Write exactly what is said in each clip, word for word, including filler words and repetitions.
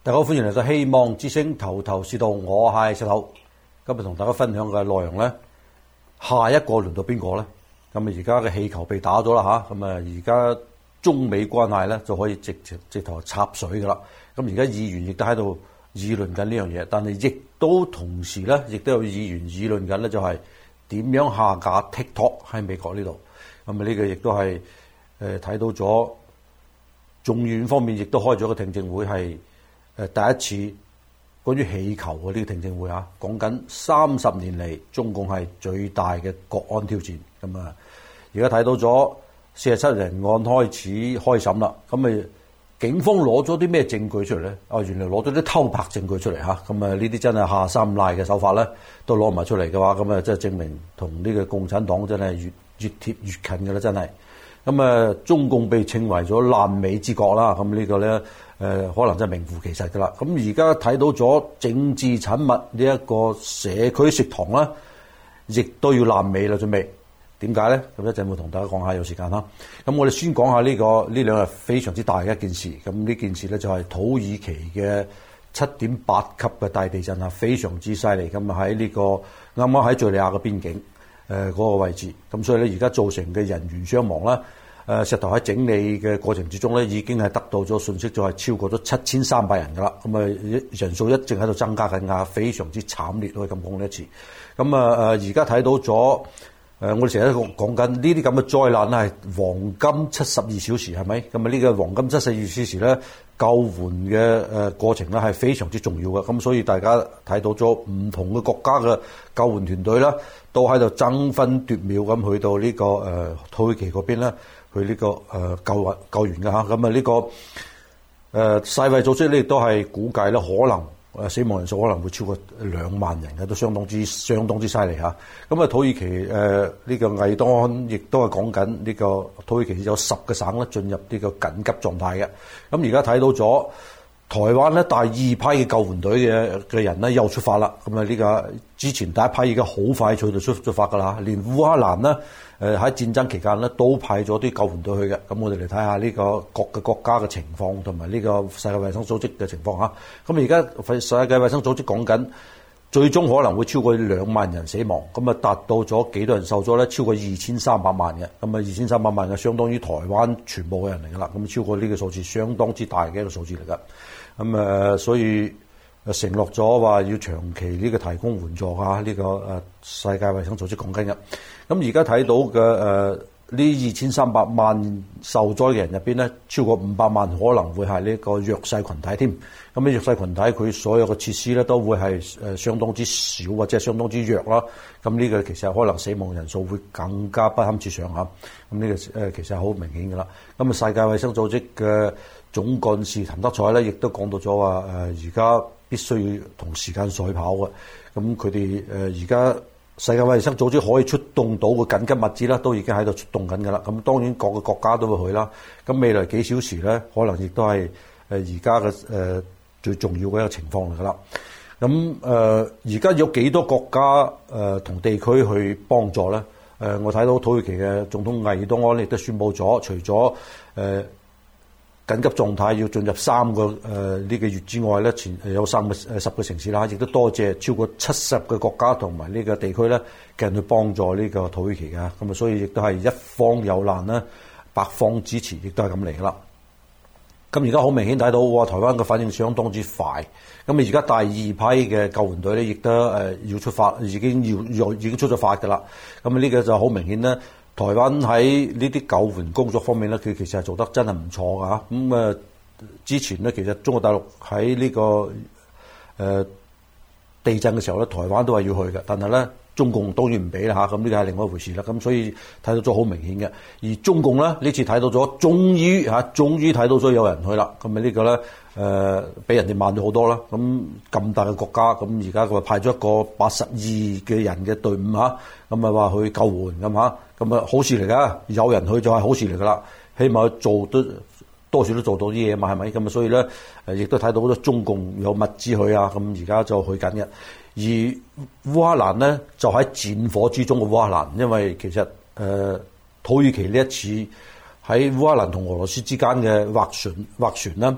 大家好，歡迎嚟到希望之聲頭頭是道，我係石頭。今日同大家分享嘅內容咧，下一個輪到邊個咧？咁啊，而家嘅氣球被打咗啦吓，咁啊，而家中美關係咧就可以直直直頭插水噶啦。咁而家議員亦都喺度議論緊呢樣嘢，但係亦都同時咧，亦都有議員議論緊咧，就係點樣下架 TikTok 喺美國呢度。咁啊，呢個亦都係誒睇到咗眾議院方面亦都開咗個聽證會，係誒第一次關於氣球嘅呢個聽證會啊，講緊三十年嚟中共係最大嘅國安挑戰。咁啊，而家睇到咗四十七人案開始開審啦。咁啊，警方攞咗啲咩證據出嚟咧？啊，原來攞咗啲偷拍證據出嚟嚇。咁啊，呢啲真係下三賴嘅手法咧，都攞埋出嚟嘅話，咁啊，即係證明同呢個共產黨真係越越貼越近嘅啦，真係。咁啊，中共被稱為咗爛尾之國啦。咁呢個咧，誒、呃、可能真係名副其實噶啦。咁而家睇到咗政治產物呢一個社區食堂啦，亦都要爛尾啦，準備點解咧？咁一陣會同大家講下，有時間啦。咁我哋先講下呢、這個呢兩日非常之大嘅一件事。咁呢件事咧就係土耳其嘅七點八級嘅大地震啊，非常之犀利。咁啊喺呢個啱啱喺敍利亞嘅邊境。誒、呃、嗰、那個位置，咁所以咧而家造成嘅人員傷亡啦，誒、呃、石頭喺整理嘅過程之中咧，已經係得到咗信息，就係超過咗七千三百人噶啦，咁啊人數一直喺度增加緊啊，非常之慘烈可以咁講呢一次。咁啊誒而家睇到咗，誒、呃、我哋成日都講緊呢啲咁嘅災難咧係黃金七十二小時係咪？咁啊呢個黃金七十二小時咧救援嘅誒過程咧係非常之重要嘅，咁所以大家睇到咗唔同嘅國家嘅救援團隊啦，都喺度爭分奪秒咁去到呢、這個誒、呃、土耳其嗰邊咧，去呢、這個誒、呃、救援救援嘅嚇。咁啊呢個誒、呃、世衛組織咧亦都係估計咧，可能誒死亡人數可能會超過兩萬人嘅，都相當之相當之犀利嚇。咁啊土耳其誒呢、呃這個魏多安亦都係講緊呢個土耳其有十個省咧進入呢個緊急狀態嘅。咁而家睇到咗。台灣咧，第二批嘅救援隊嘅嘅人咧又出發啦。咁啊，呢個之前第一批已經好快脆就出出發噶啦。連烏克蘭咧，誒喺戰爭期間咧都派咗啲救援隊去嘅。咁我哋嚟睇下呢個各嘅國家嘅情況，同埋呢個世界衛生組織嘅情況嚇。咁而家世界衛生組織講緊，最終可能會超過兩萬人死亡。咁啊，達到咗幾多人受咗咧？超過二千三百萬嘅。咁啊，二千三百萬嘅相當於台灣全部嘅人嚟噶啦。咁超過呢個數字，相當之大嘅一個數字嚟噶。咁誒、呃，所以承諾咗話要長期呢個提供援助嚇，呢、這個誒、呃、世界衛生組織講緊嘅。咁而家睇到嘅誒呢二千三百萬受災嘅人入邊咧，超過五百萬可能會係呢個弱勢群體添。咁呢弱勢群體佢所有嘅設施咧都會係誒相當之少或者係相當之弱啦。咁呢個其實可能死亡人數會更加不堪設想嚇。咁呢個誒其實係好明顯㗎啦。咁啊世界衛生組織嘅總幹事譚德賽咧，亦都講到咗話誒，而家必須要同時間賽跑嘅。咁佢哋誒而家世界衛生組織可以出動到嘅緊急物資啦，都已經喺度出動緊㗎啦。咁當然各個國家都會去啦。咁未來幾小時咧，可能亦都係誒而家嘅誒最重要嘅一個情況嚟㗎啦。咁誒而家有幾多國家誒同、呃、地區去幫助咧？誒、呃、我睇到土耳其嘅總統艾爾多安亦都宣佈咗，除咗誒。呃緊急狀態要進入三個誒呢、呃這個月之外咧，前有三個誒、呃、十個城市啦，亦都多謝超過七十個國家同埋呢個地區咧嘅人去幫助呢個土耳其嘅。咁啊，所以亦都係一方有難咧，百方支持，亦都係咁嚟噶啦。咁而家好明顯睇到，哇！台灣嘅反應相當之快。咁啊，而家第二批嘅救援隊咧，亦都誒、呃、要出發，已經要要已經出咗發噶啦。咁啊，呢個就好明顯咧。台灣喺呢啲救援工作方面咧，佢其實係做得真係唔錯㗎嚇。咁、嗯、誒之前咧，其實中國大陸喺呢、這個誒、呃、地震嘅時候咧，台灣都係要去嘅，但係咧中共當然唔俾啦嚇。咁呢個係另外一回事啦。咁所以睇到咗好明顯嘅。而中共咧呢次睇到咗，終於嚇，終於睇到咗有人去啦。咁啊呢個咧誒比人哋慢咗好多啦。咁咁大嘅國家，咁而家佢派咗一個八十二嘅人嘅隊伍嚇，咁啊話去救援咁嚇。咁啊，好事嚟噶，有人去就係好事嚟噶啦。起碼做得多少都做到啲嘢嘛，係咪？咁啊，所以咧，誒，亦都睇到好多中共有物資去啊。咁而家就去緊嘅。而烏克蘭咧，就喺戰火之中嘅烏克蘭，因為其實誒、呃、土耳其呢一次喺烏克蘭同俄羅斯之間嘅斡旋斡旋啦，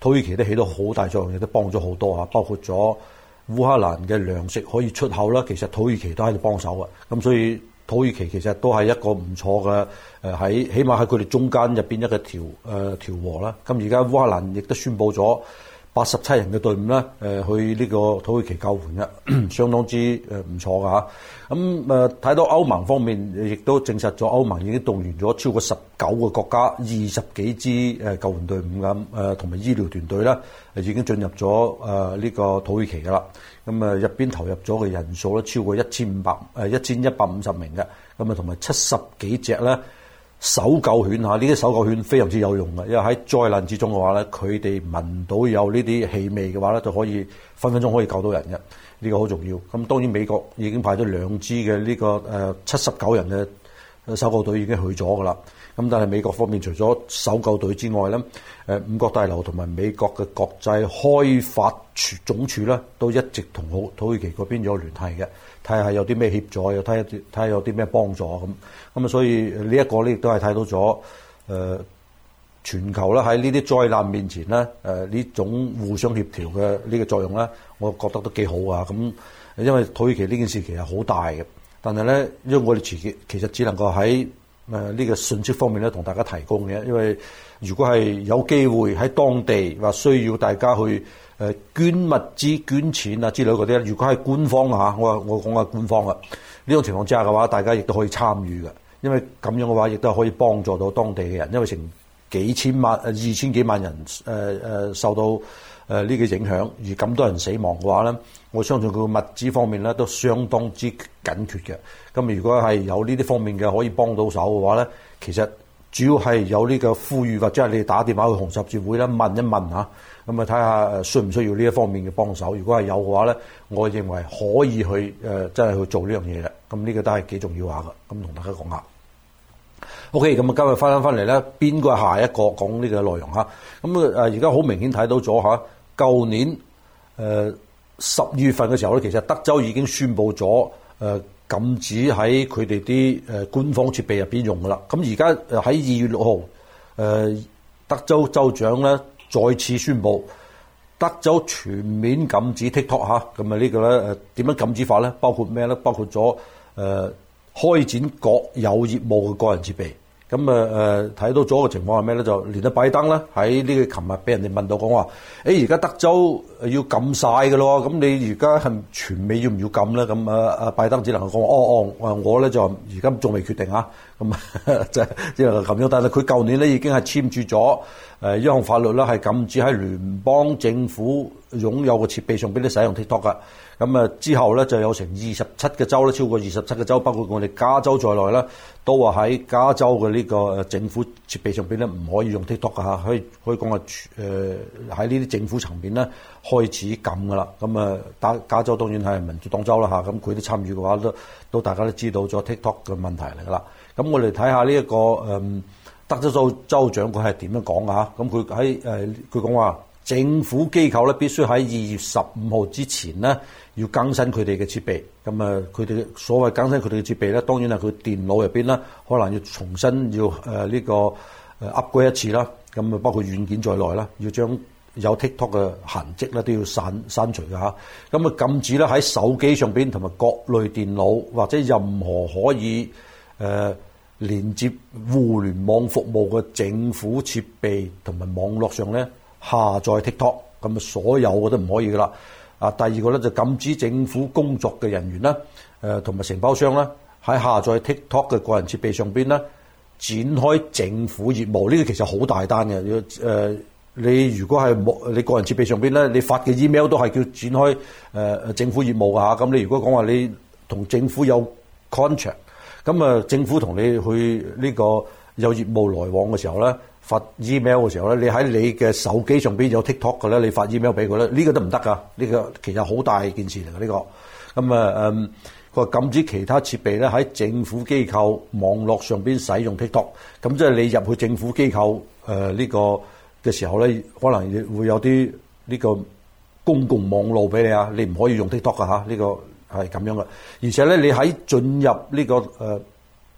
土耳其都起到好大作用，亦都幫咗好多啊，包括咗烏克蘭嘅糧食可以出口啦，其實土耳其都喺度幫手啊。咁所以土耳其其實都係一個唔錯嘅誒，喺起碼喺佢哋中間入邊一個調誒調和啦。咁而家烏克蘭亦都宣布咗八十七人嘅隊伍咧，誒去呢個土耳其救援嘅，相當之誒唔錯㗎嚇。咁誒睇到歐盟方面，亦都證實咗歐盟已經動員咗超過十九個國家二十幾支誒救援隊伍咁誒，同埋醫療團隊咧，已經進入咗誒呢個土耳其㗎啦。咁誒入邊投入咗嘅人數咧，超過一千五百誒一千一百五十名嘅，咁啊同埋七十幾隻咧搜救犬嚇，呢啲搜救犬非常之有用嘅，因為喺災難之中嘅話咧，佢哋聞到有呢啲氣味嘅話咧，就可以分分鐘可以救到人嘅，呢個好重要。咁當然美國已經派咗兩支嘅呢個誒七十九人嘅搜救隊已經去咗噶啦。咁但係美國方面除咗搜救隊之外咧，誒五角大樓同埋美國嘅國際開發處總署咧，都一直同好土耳其嗰邊有聯繫嘅，睇下有啲咩協助，又睇下睇下有啲咩幫助咁。咁啊，所以呢一個咧亦都係睇到咗誒、呃、全球咧喺呢啲災難面前咧，誒、呃、呢種互相協調嘅呢個作用咧，我覺得都幾好啊。咁因為土耳其呢件事其實好大嘅，但係咧，因為我哋自己其實只能夠喺誒呢個信息方面咧，同大家提供嘅。因為如果係有機會喺當地話需要大家去誒捐物資、捐錢啊之類嗰啲咧，如果係官方啊，我我講係官方啊，呢種情況之下嘅話，大家亦都可以參與嘅。因為咁樣嘅話，亦都可以幫助到當地嘅人。因為成幾千萬、二千幾萬人誒誒、呃、受到誒呢個影響，而咁多人死亡嘅話咧，我相信佢嘅物資方面咧都相當之緊缺嘅。咁如果係有呢啲方面嘅可以幫到手嘅話咧，其實主要係有呢個呼籲，或者係你打電話去紅十字會啦，問一問嚇，咁啊睇下需唔需要呢一方面嘅幫手。如果係有嘅話咧，我認為可以去誒、呃、真係去做呢樣嘢嘅。咁呢個都係幾重要下嘅。咁同大家講下。O.K. 咁啊，今日翻返翻嚟咧，邊個係下一個講呢個內容嚇？咁啊，而家好明顯睇到咗嚇，舊年誒十月份嘅時候咧，其實德州已經宣布咗誒、呃、禁止喺佢哋啲誒官方設備入邊用噶啦。咁而家喺二月六號，誒德州州長咧再次宣布，德州全面禁止 TikTok 嚇。咁啊呢個咧誒點樣禁止法咧？包括咩咧？包括咗誒、呃、開展國有業務嘅個人設備。咁啊誒睇到咗個情況係咩咧？就連阿拜登咧喺呢個琴日俾人哋問到講話，誒而家德州要禁晒嘅咯，咁你而家係全美要唔要禁咧？咁啊阿拜登只能夠講話，哦哦，我咧就而家仲未決定啊，咁即係即係咁樣。但係佢舊年咧已經係簽署咗誒一項法律啦，係禁止喺聯邦政府擁有嘅設備上邊咧使用 TikTok 噶。咁啊之後咧就有成二十七個州咧，超過二十七個州，包括我哋加州在內咧，都話喺加州嘅呢個誒政府設備上邊咧唔可以用 TikTok 㗎嚇，可以可以講話誒喺呢啲政府層面咧開始禁㗎啦。咁啊，加加州當然係民主黨州啦嚇，咁佢啲參與嘅話都都大家都知道咗 TikTok 嘅問題嚟㗎啦。咁我哋睇下呢一個誒德州州州長佢係點樣講㗎嚇？咁佢喺誒佢講話政府機構咧必須喺二月十五號之前咧要更新佢哋嘅設備。咁啊，佢哋所謂更新佢哋嘅設備咧，當然係佢電腦入邊啦，可能要重新要誒呢、呃這個誒 upgrade 一次啦。咁啊，包括軟件在內啦，要將有 TikTok 嘅痕跡咧都要刪刪除嘅嚇。咁啊，禁止咧喺手機上邊同埋各類電腦或者任何可以誒、呃、連接互聯網服務嘅政府設備同埋網絡上咧下載 TikTok。咁啊，所有嘅都唔可以噶啦。啊，第二個咧就禁止政府工作嘅人員啦，誒同埋承包商啦，喺下載 TikTok 嘅個人設備上邊咧展開政府業務。呢、這個其實好大單嘅，要、呃、誒你如果係冇你個人設備上邊咧，你發嘅 email 都係叫展開誒誒、呃、政府業務㗎嚇。咁你如果講話你同政府有 contract，咁啊政府同你去呢個有業務來往嘅時候咧，發 email 嘅時候咧，你喺你嘅手機上邊有 TikTok 嘅咧，你發 email 俾佢咧，呢、這個都唔得噶。呢、這個其實好大件事嚟嘅呢個。咁啊誒，佢話禁止其他設備咧喺政府機構網絡上邊使用 TikTok。咁即係你入去政府機構誒呢、呃這個嘅時候咧，可能會有啲呢個公共網路俾你啊，你唔可以用 TikTok 噶嚇。呢、這個係咁樣嘅。而且咧，你喺進入呢、這個誒、呃、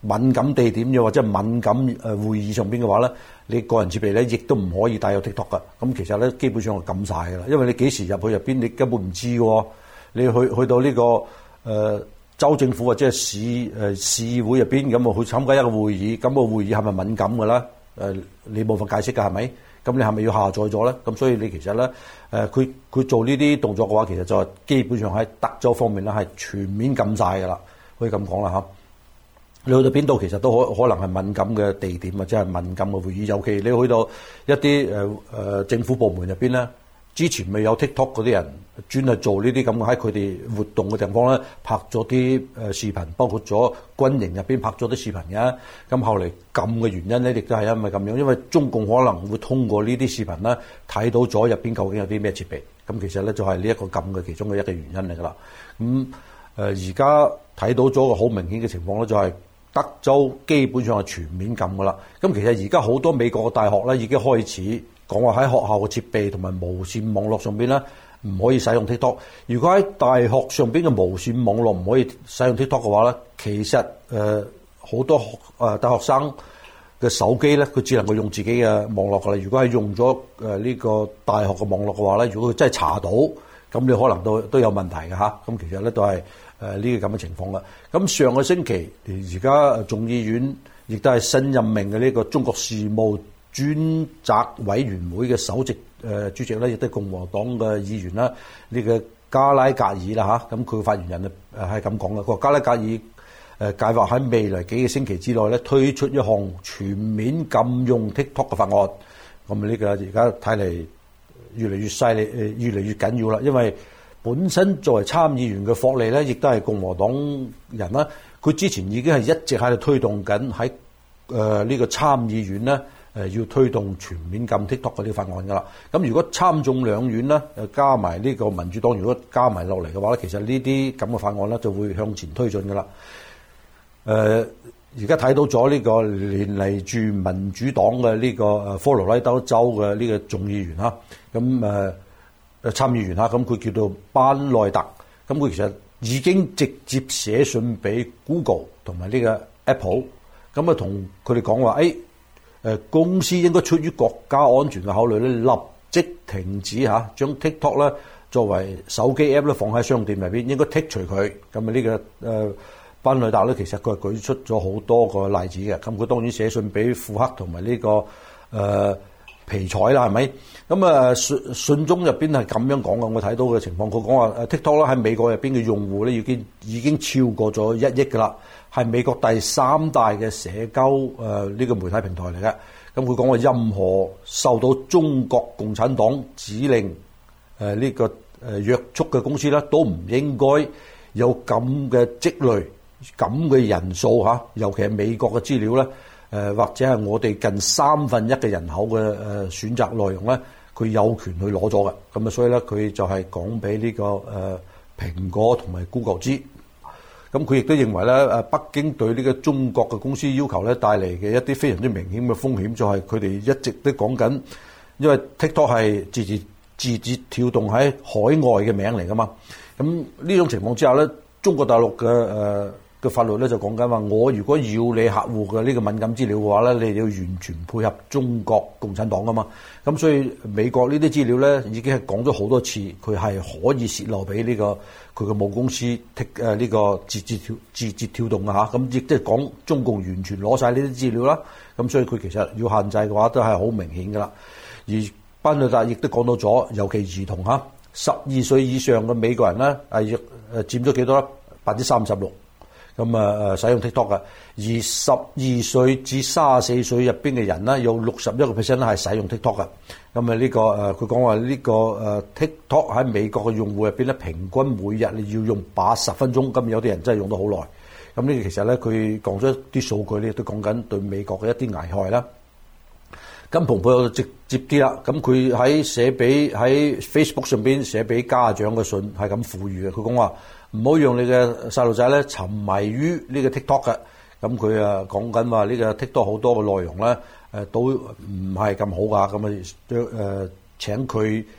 敏感地點又或者敏感誒會議上邊嘅話咧，你個人設備咧亦都唔可以帶有 TikTok 噶。咁其實咧基本上係禁晒㗎啦，因為你幾時入去入邊你根本唔知喎。你去去到呢、這個誒、呃、州政府或者係市誒、呃、市議會入邊咁啊去參加一個會議，咁、那個會議係咪敏感㗎啦？誒、呃、你冇法解釋㗎係咪？咁你係咪要下載咗咧？咁所以你其實咧誒佢佢做呢啲動作嘅話，其實就係基本上喺德州方面咧係全面禁晒㗎啦，可以咁講啦嚇。你去到邊度其實都可可能係敏感嘅地點或者係敏感嘅會議，尤其你去到一啲誒誒政府部門入邊咧，之前未有 TikTok 嗰啲人專係做呢啲咁嘅喺佢哋活動嘅地方咧，拍咗啲誒視頻，包括咗軍營入邊拍咗啲視頻嘅。咁後嚟禁嘅原因咧，亦都係因為咁樣，因為中共可能會通過呢啲視頻咧睇到咗入邊究竟有啲咩設備。咁其實咧就係呢一個禁嘅其中嘅一個原因嚟㗎啦。咁誒而家睇到咗個好明顯嘅情況咧，就係德州基本上係全面禁㗎啦。咁其實而家好多美國嘅大學咧已經開始講話喺學校嘅設備同埋無線網絡上邊咧唔可以使用 TikTok。如果喺大學上邊嘅無線網絡唔可以使用 TikTok 嘅話咧，其實誒好、呃、多學誒、呃、大學生嘅手機咧，佢只能夠用自己嘅網絡㗎啦。如果係用咗誒呢個大學嘅網絡嘅話咧，如果佢真係查到，咁你可能都都有問題嘅嚇。咁其實咧都係。誒呢個咁嘅情況啦。咁上個星期而家眾議院亦都係新任命嘅呢個中國事務專責委員會嘅首席誒、呃、主席咧，亦都係共和黨嘅議員啦。呢、這個加拉格爾啦嚇，咁佢嘅發言人誒係咁講嘅。佢話加拉格爾誒計劃喺未來幾個星期之內咧推出一項全面禁用 TikTok 嘅法案。咁呢個而家睇嚟越嚟越犀利，誒越嚟越緊要啦，因為本身作為參議員嘅霍利咧，亦都係共和黨人啦。佢之前已經係一直喺度推動緊喺誒呢個參議院咧誒要推動全面禁 TikTok 嗰啲法案噶啦。咁如果參眾兩院咧誒加埋呢個民主黨，如果加埋落嚟嘅話咧，其實呢啲咁嘅法案咧就會向前推進噶啦。誒而家睇到咗呢個連嚟住民主黨嘅呢個誒科羅拉多州嘅呢個眾議員啦，咁誒。參議員嚇，咁佢叫做班內特，咁佢其實已經直接寫信俾 Google 同埋呢個 Apple，咁啊同佢哋講話，誒誒公司應該出於國家安全嘅考慮咧，立即停止嚇將 TikTok 咧作為手機 app 咧放喺商店入邊，應該剔除佢。咁啊呢個誒班內特咧，其實佢係舉出咗好多個例子嘅，咁佢當然寫信俾庫克同埋呢個誒。呃皮彩啦，係咪？咁啊信信中入邊係咁樣講嘅，我睇到嘅情況，佢講話誒 TikTok 咧喺美國入邊嘅用戶咧已經已經超過咗一億㗎啦，係美國第三大嘅社交誒呢個媒體平台嚟嘅。咁佢講話任何受到中國共產黨指令誒呢個誒約束嘅公司咧，都唔應該有咁嘅積累、咁嘅人數嚇，尤其係美國嘅資料咧。誒或者係我哋近三分一嘅人口嘅誒選擇內容咧，佢有權去攞咗嘅。咁啊，所以咧佢就係講俾呢個誒蘋果同埋 Google 知。咁佢亦都認為咧誒北京對呢個中國嘅公司要求咧帶嚟嘅一啲非常之明顯嘅風險，就係佢哋一直都講緊，因為 TikTok 係字節字節跳動喺海外嘅名嚟噶嘛。咁呢種情況之下咧，中國大陸嘅誒。呃嘅法律咧就講緊話，我如果要你客戶嘅呢個敏感資料嘅話咧，你要完全配合中國共產黨噶嘛。咁所以美國呢啲資料咧已經係講咗好多次，佢係可以泄露俾呢個佢嘅母公司剔誒呢個字節跳字節跳動嘅嚇。咁亦即係講中共完全攞晒呢啲資料啦。咁所以佢其實要限制嘅話都係好明顯噶啦。而班內特亦都講到咗，尤其兒童嚇，十二歲以上嘅美國人咧係誒佔咗幾多咧？百分之三十六。咁啊誒使用 TikTok 嘅，而十二歲至三十四歲入邊嘅人咧，有六十一個 percent 咧係使用 TikTok 嘅。咁啊呢個誒佢講話呢個誒 TikTok 喺美國嘅用戶入邊咧，平均每日你要用八十分鐘，咁有啲人真係用得好耐。咁呢個其實咧佢講咗啲數據咧，都講緊對美國嘅一啲危害啦。咁蓬佩奧直接啲啦，咁佢喺寫俾喺 Facebook 上邊寫俾家長嘅信係咁賦予嘅，佢講話唔好讓你嘅細路仔咧沉迷於呢個 TikTok 嘅。咁佢啊講緊話呢個 TikTok 好多嘅內容咧誒都唔係咁好噶，咁啊誒請佢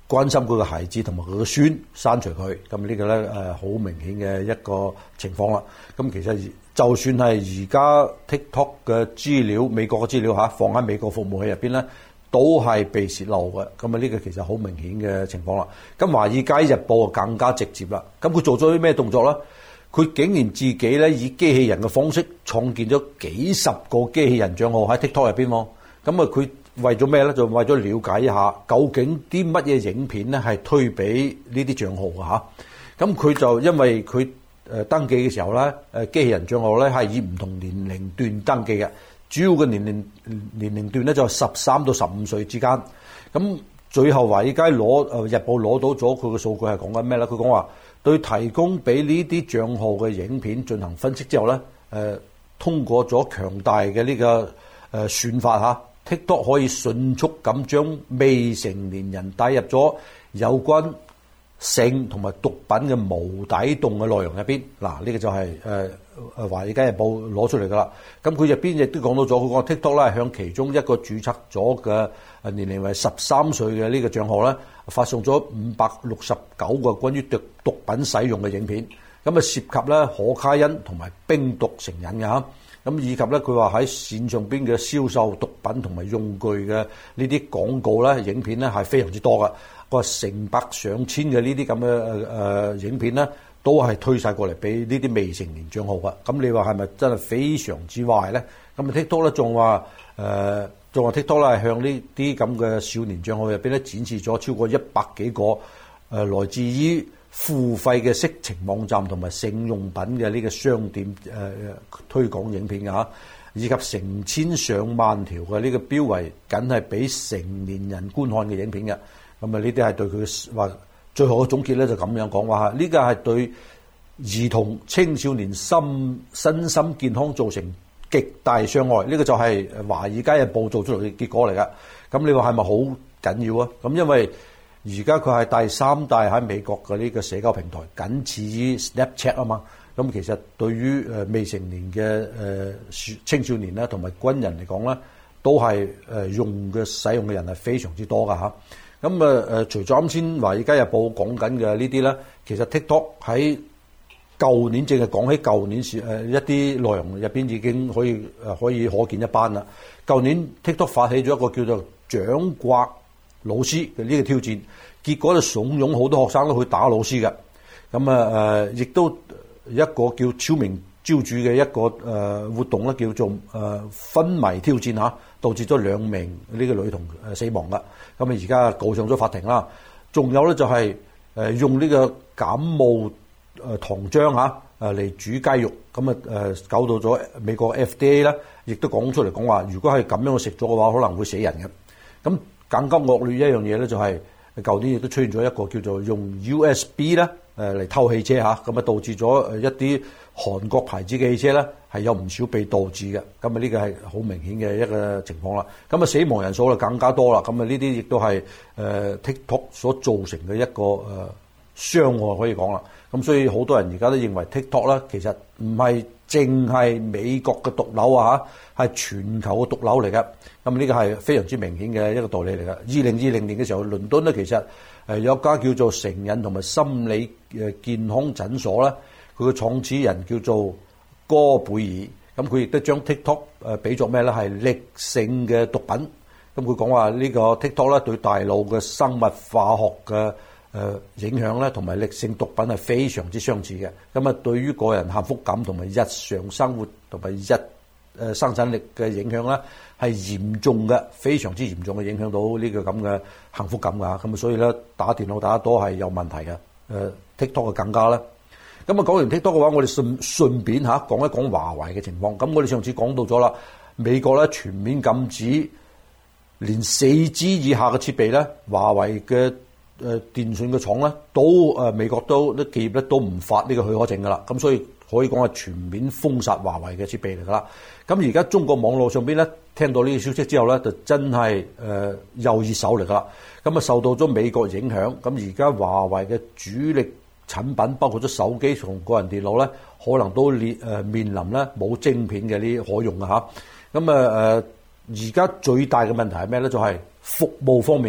關心佢嘅孩子同埋佢嘅孫刪除佢，咁呢個咧誒好明顯嘅一個情況啦。咁其實就算係而家 TikTok 嘅資料，美國嘅資料嚇放喺美國服務器入邊咧，都係被泄露嘅。咁啊呢個其實好明顯嘅情況啦。咁《華爾街日報》更加直接啦。咁佢做咗啲咩動作咧？佢竟然自己咧以機器人嘅方式創建咗幾十個機器人帳號喺 TikTok 入邊喎。咁啊佢為咗咩咧？就為咗了解一下究竟啲乜嘢影片咧係推俾呢啲帳號嘅嚇。咁佢就因為佢誒登記嘅時候咧，誒機器人帳號咧係以唔同年齡段登記嘅，主要嘅年齡年齡段咧就係十三到十五歲之間。咁最後華爾街攞誒日報攞到咗佢嘅數據係講緊咩咧？佢講話對提供俾呢啲帳號嘅影片進行分析之後咧，誒、呃、通過咗強大嘅呢、這個誒、呃、算法嚇。TikTok 可以迅速咁將未成年人帶入咗有關性同埋毒品嘅無底洞嘅內容入邊。嗱，呢個就係誒誒華爾街日報攞出嚟噶啦。咁佢入邊亦都講到咗，佢講 TikTok 咧係向其中一個註冊咗嘅誒年齡為十三歲嘅呢個帳號咧，發送咗五百六十九個關於毒毒品使用嘅影片。咁啊涉及咧可卡因同埋冰毒成癮嘅嚇。咁以及咧，佢話喺線上邊嘅銷售毒品同埋用具嘅呢啲廣告咧、影片咧係非常之多噶。個成百上千嘅呢啲咁嘅誒誒影片咧，都係推晒過嚟俾呢啲未成年帳號噶。咁你話係咪真係非常之壞咧？咁啊 TikTok 咧仲話誒，仲話 TikTok 咧係向呢啲咁嘅少年帳號入邊咧展示咗超過一百幾個誒、呃、來自於付費嘅色情網站同埋性用品嘅呢個商店誒、呃、推廣影片嘅嚇，以及成千上萬條嘅呢個標為僅係俾成年人觀看嘅影片嘅。咁啊呢啲係對佢話最後嘅總結咧就咁樣講話嚇，呢個係對兒童青少年心身心健康造成極大傷害。呢、這個就係《華爾街日報》做出嚟嘅結果嚟㗎。咁你話係咪好緊要啊？咁因為而家佢係第三大喺美國嘅呢個社交平台，僅次於 Snapchat 啊嘛。咁其實對於誒未成年嘅誒青少年咧，同埋軍人嚟講咧，都係誒用嘅使用嘅人係非常之多噶嚇。咁啊誒，除咗啱先《華爾街日報》講緊嘅呢啲咧，其實 TikTok 喺舊年淨係講起舊年時誒一啲內容入邊已經可以誒可以可見一斑啦。舊年 TikTok 發起咗一個叫做掌摑老師嘅呢個挑戰，結果就慫恿好多學生都去打老師嘅。咁啊誒，亦都一個叫超明朝主嘅一個誒活動咧，叫做誒昏迷挑戰嚇，導致咗兩名呢個女童誒死亡噶。咁啊而家告上咗法庭啦。仲有咧就係誒用呢個感冒誒糖漿嚇誒嚟煮雞肉，咁啊誒搞到咗美國 F D A 咧，亦都講出嚟講話，如果係咁樣去食咗嘅話，可能會死人嘅。咁更加惡劣一樣嘢咧，就係舊年亦都出現咗一個叫做用 U S B 咧誒嚟偷汽車嚇，咁啊導致咗誒一啲韓國牌子嘅汽車咧係有唔少被盜致嘅。咁啊呢個係好明顯嘅一個情況啦。咁啊死亡人數就更加多啦。咁啊呢啲亦都係誒 TikTok 所造成嘅一個誒傷害可以講啦。咁所以好多人而家都認為 TikTok 咧其實唔係淨係美國嘅毒瘤啊嚇，係全球嘅毒瘤嚟嘅。咁呢個係非常之明顯嘅一個道理嚟嘅。二零二零年嘅時候，倫敦咧其實誒有一家叫做成癮同埋心理誒健康診所咧，佢嘅創始人叫做哥貝爾，咁佢亦都將 TikTok 誒比作咩咧？係力性嘅毒品。咁佢講話呢個 TikTok 咧對大腦嘅生物化學嘅誒影響咧，同埋力性毒品係非常之相似嘅。咁啊，對於個人幸福感同埋日常生活同埋日誒生產力嘅影響咧，係嚴重嘅，非常之嚴重嘅影響到呢個咁嘅幸福感㗎。咁啊，所以咧打電腦打得多係有問題嘅。誒 TikTok 嘅更加咧。咁啊，講完 TikTok 嘅話，我哋順順便嚇講一講華為嘅情況。咁我哋上次講到咗啦，美國咧全面禁止連四 G 以下嘅設備咧，華為嘅誒電信嘅廠咧，都誒美國都啲企業咧都唔發呢個許可證噶啦。咁所以可以講係全面封殺華為嘅設備嚟噶啦。咁而家中國網絡上邊咧聽到呢個消息之後咧，就真係誒又熱手嚟噶啦。咁啊受到咗美國影響，咁而家華為嘅主力產品包括咗手機同個人電腦咧，可能都列誒面臨咧冇晶片嘅呢可用嘅嚇。咁啊誒，而家最大嘅問題係咩咧？就係服務方面。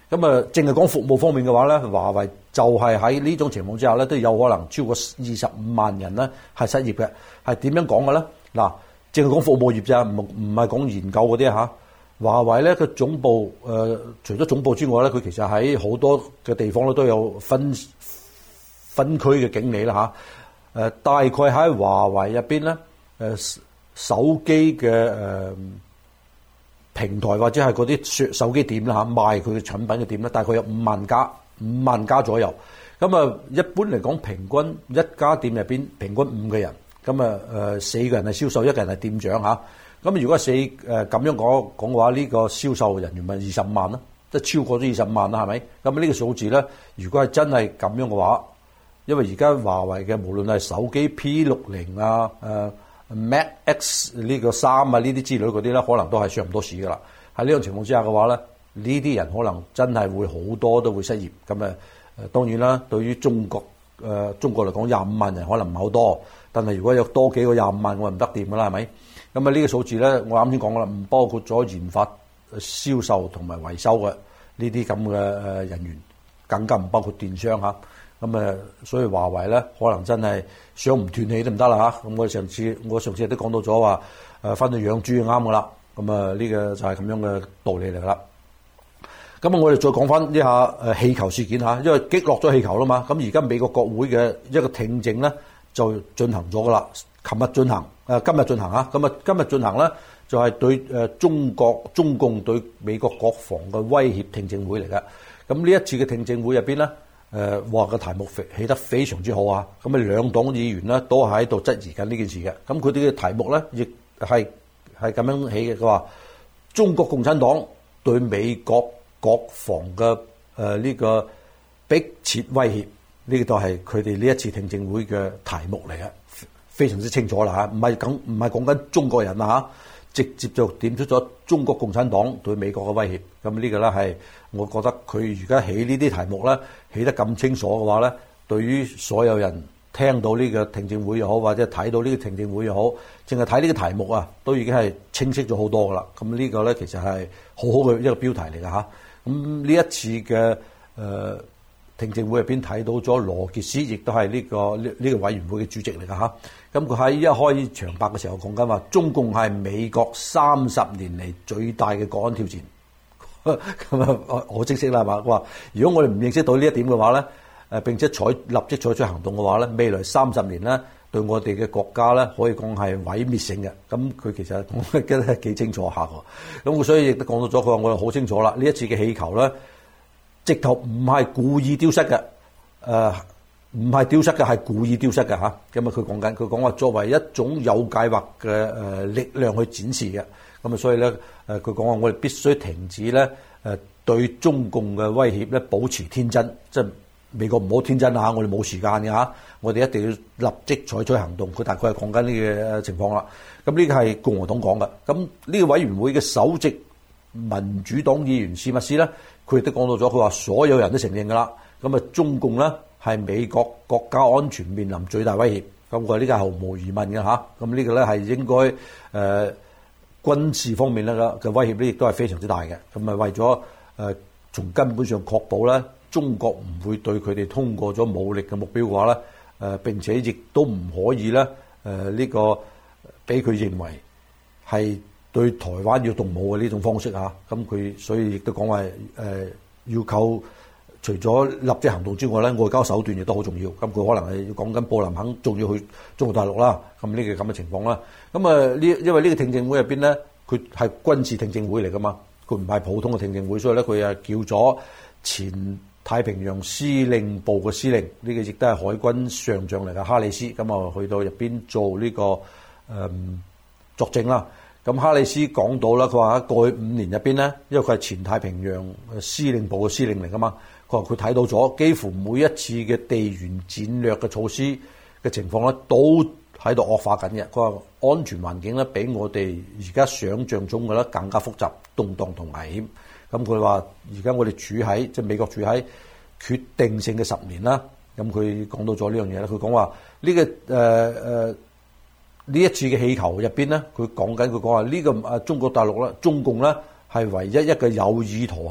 咁啊，淨係講服務方面嘅話咧，華為就係喺呢種情況之下咧，都有可能超過二十五萬人咧係失業嘅。係點樣講嘅咧？嗱，淨係講服務業咋，唔唔係講研究嗰啲嚇。華為咧，佢總部誒、呃、除咗總部之外咧，佢其實喺好多嘅地方咧都有分分區嘅經理啦嚇。誒、呃，大概喺華為入邊咧，誒、呃、手機嘅誒、呃、平台或者係嗰啲手機店啦嚇，賣佢嘅產品嘅店咧，大概有五萬家，五萬家左右。咁啊，一般嚟講，平均一家店入邊平均五個人，咁啊誒四個人係銷售，一個人係店長嚇。咁如果四誒咁樣講講嘅話，呢個銷售人員咪二十五萬啦，即係超過咗二十五萬啦，係咪？咁呢個數字咧，如果係真係咁樣嘅話，因為而家華為嘅無論係手機 P 六十 啊、誒 Mate X 呢個三啊呢啲之類嗰啲咧，可能都係上唔到市噶啦。喺呢種情況之下嘅話咧，呢啲人可能真係會好多都會失業。咁誒誒當然啦，對於中國誒、呃、中國嚟講，廿五萬人可能唔係好多，但係如果有多幾個廿五萬，我唔得掂噶啦，係咪？咁啊，呢個數字咧，我啱先講啦，唔包括咗研發、銷售同埋維修嘅呢啲咁嘅誒人員，更加唔包括電商嚇。咁啊，所以華為咧，可能真係想唔斷氣都唔得啦嚇。咁我上次我上次都講到咗話，誒翻去養豬就啱噶啦。咁啊，呢個就係咁樣嘅道理嚟噶啦。咁啊，我哋再講翻呢下誒氣球事件嚇，因為擊落咗氣球啦嘛。咁而家美國國會嘅一個聽證咧就進行咗噶啦。琴日進行，誒今日進行啊！咁啊，今日進行咧，就係對誒中國中共對美國國防嘅威脅聽證會嚟嘅。咁呢一次嘅聽證會入邊咧，誒話個題目起得非常之好啊！咁啊，兩黨議員咧都喺度質疑緊呢件事嘅。咁佢哋嘅題目咧，亦係係咁樣起嘅。佢話中國共產黨對美國國防嘅誒呢個迫切威脅，呢個都係佢哋呢一次聽證會嘅題目嚟嘅。非常之清楚啦嚇，唔係講唔係講緊中國人啊嚇，直接就點出咗中國共產黨對美國嘅威脅。咁呢個咧係我覺得佢而家起呢啲題目咧起得咁清楚嘅話咧，對於所有人聽到呢個聽證會又好，或者睇到呢個聽證會又好，淨係睇呢個題目啊，都已經係清晰咗好多噶啦。咁呢個咧其實係好好嘅一個標題嚟㗎嚇。咁呢一次嘅誒。呃聽證會入邊睇到咗羅傑斯，亦都係呢個呢呢個委員會嘅主席嚟㗎嚇。咁佢喺一開場白嘅時候講緊話，中共係美國三十年嚟最大嘅國安挑戰。咁啊，我識識啦嘛。佢話：如果我哋唔認識到呢一點嘅話咧，誒並且採立即採取行動嘅話咧，未來三十年咧對我哋嘅國家咧可以講係毀滅性嘅。咁佢其實我記得係幾清楚下㗎。咁所以亦都講到咗，佢話我哋好清楚啦。呢一次嘅氣球咧，直頭唔係故意丟失嘅，誒唔係丟失嘅，係故意丟失嘅嚇。咁啊，佢講緊，佢講話作為一種有計劃嘅誒力量去展示嘅。咁啊，所以咧誒，佢講話我哋必須停止咧誒對中共嘅威脅咧保持天真，即係美國唔好天真啊！我哋冇時間嘅嚇，我哋一定要立即採取行動。佢大概係講緊呢個情況啦。咁呢個係共和黨講嘅。咁呢個委員會嘅首席民主黨議員史密斯咧，佢亦都講到咗，佢話所有人都承認㗎啦。咁啊，中共咧係美國國家安全面臨最大威脅。咁佢話呢個係毫無疑問嘅嚇。咁呢個咧係應該誒、呃、軍事方面咧嘅威脅咧，亦都係非常之大嘅。咁啊，為咗誒、呃、從根本上確保咧，中國唔會對佢哋通過咗武力嘅目標嘅話咧，誒、呃、並且亦都唔可以咧誒呢個俾佢認為係對台灣要動武嘅呢種方式嚇，咁佢所以亦都講話誒要靠除咗立即行動之外咧，外交手段亦都好重要。咁佢可能係講緊布林肯仲要去中國大陸啦，咁呢個咁嘅情況啦。咁啊呢，因為呢個聽證會入邊咧，佢係軍事聽證會嚟噶嘛，佢唔係普通嘅聽證會，所以咧佢啊叫咗前太平洋司令部嘅司令，呢個亦都係海軍上將嚟嘅哈里斯，咁啊去到入邊做呢個誒作證啦。咁哈里斯講到啦，佢話喺過去五年入邊咧，因為佢係前太平洋司令部嘅司令嚟噶嘛，佢話佢睇到咗幾乎每一次嘅地緣戰略嘅措施嘅情況咧，都喺度惡化緊嘅。佢話安全環境咧，比我哋而家想像中嘅咧更加複雜、動盪同危險。咁佢話而家我哋處喺即係美國處喺決定性嘅十年啦。咁佢講到咗呢樣嘢咧，佢講話呢個誒誒。呃呃呢一次嘅氣球入邊咧，佢講緊佢講話呢個啊中國大陸咧，中共咧係唯一一個有意圖嚇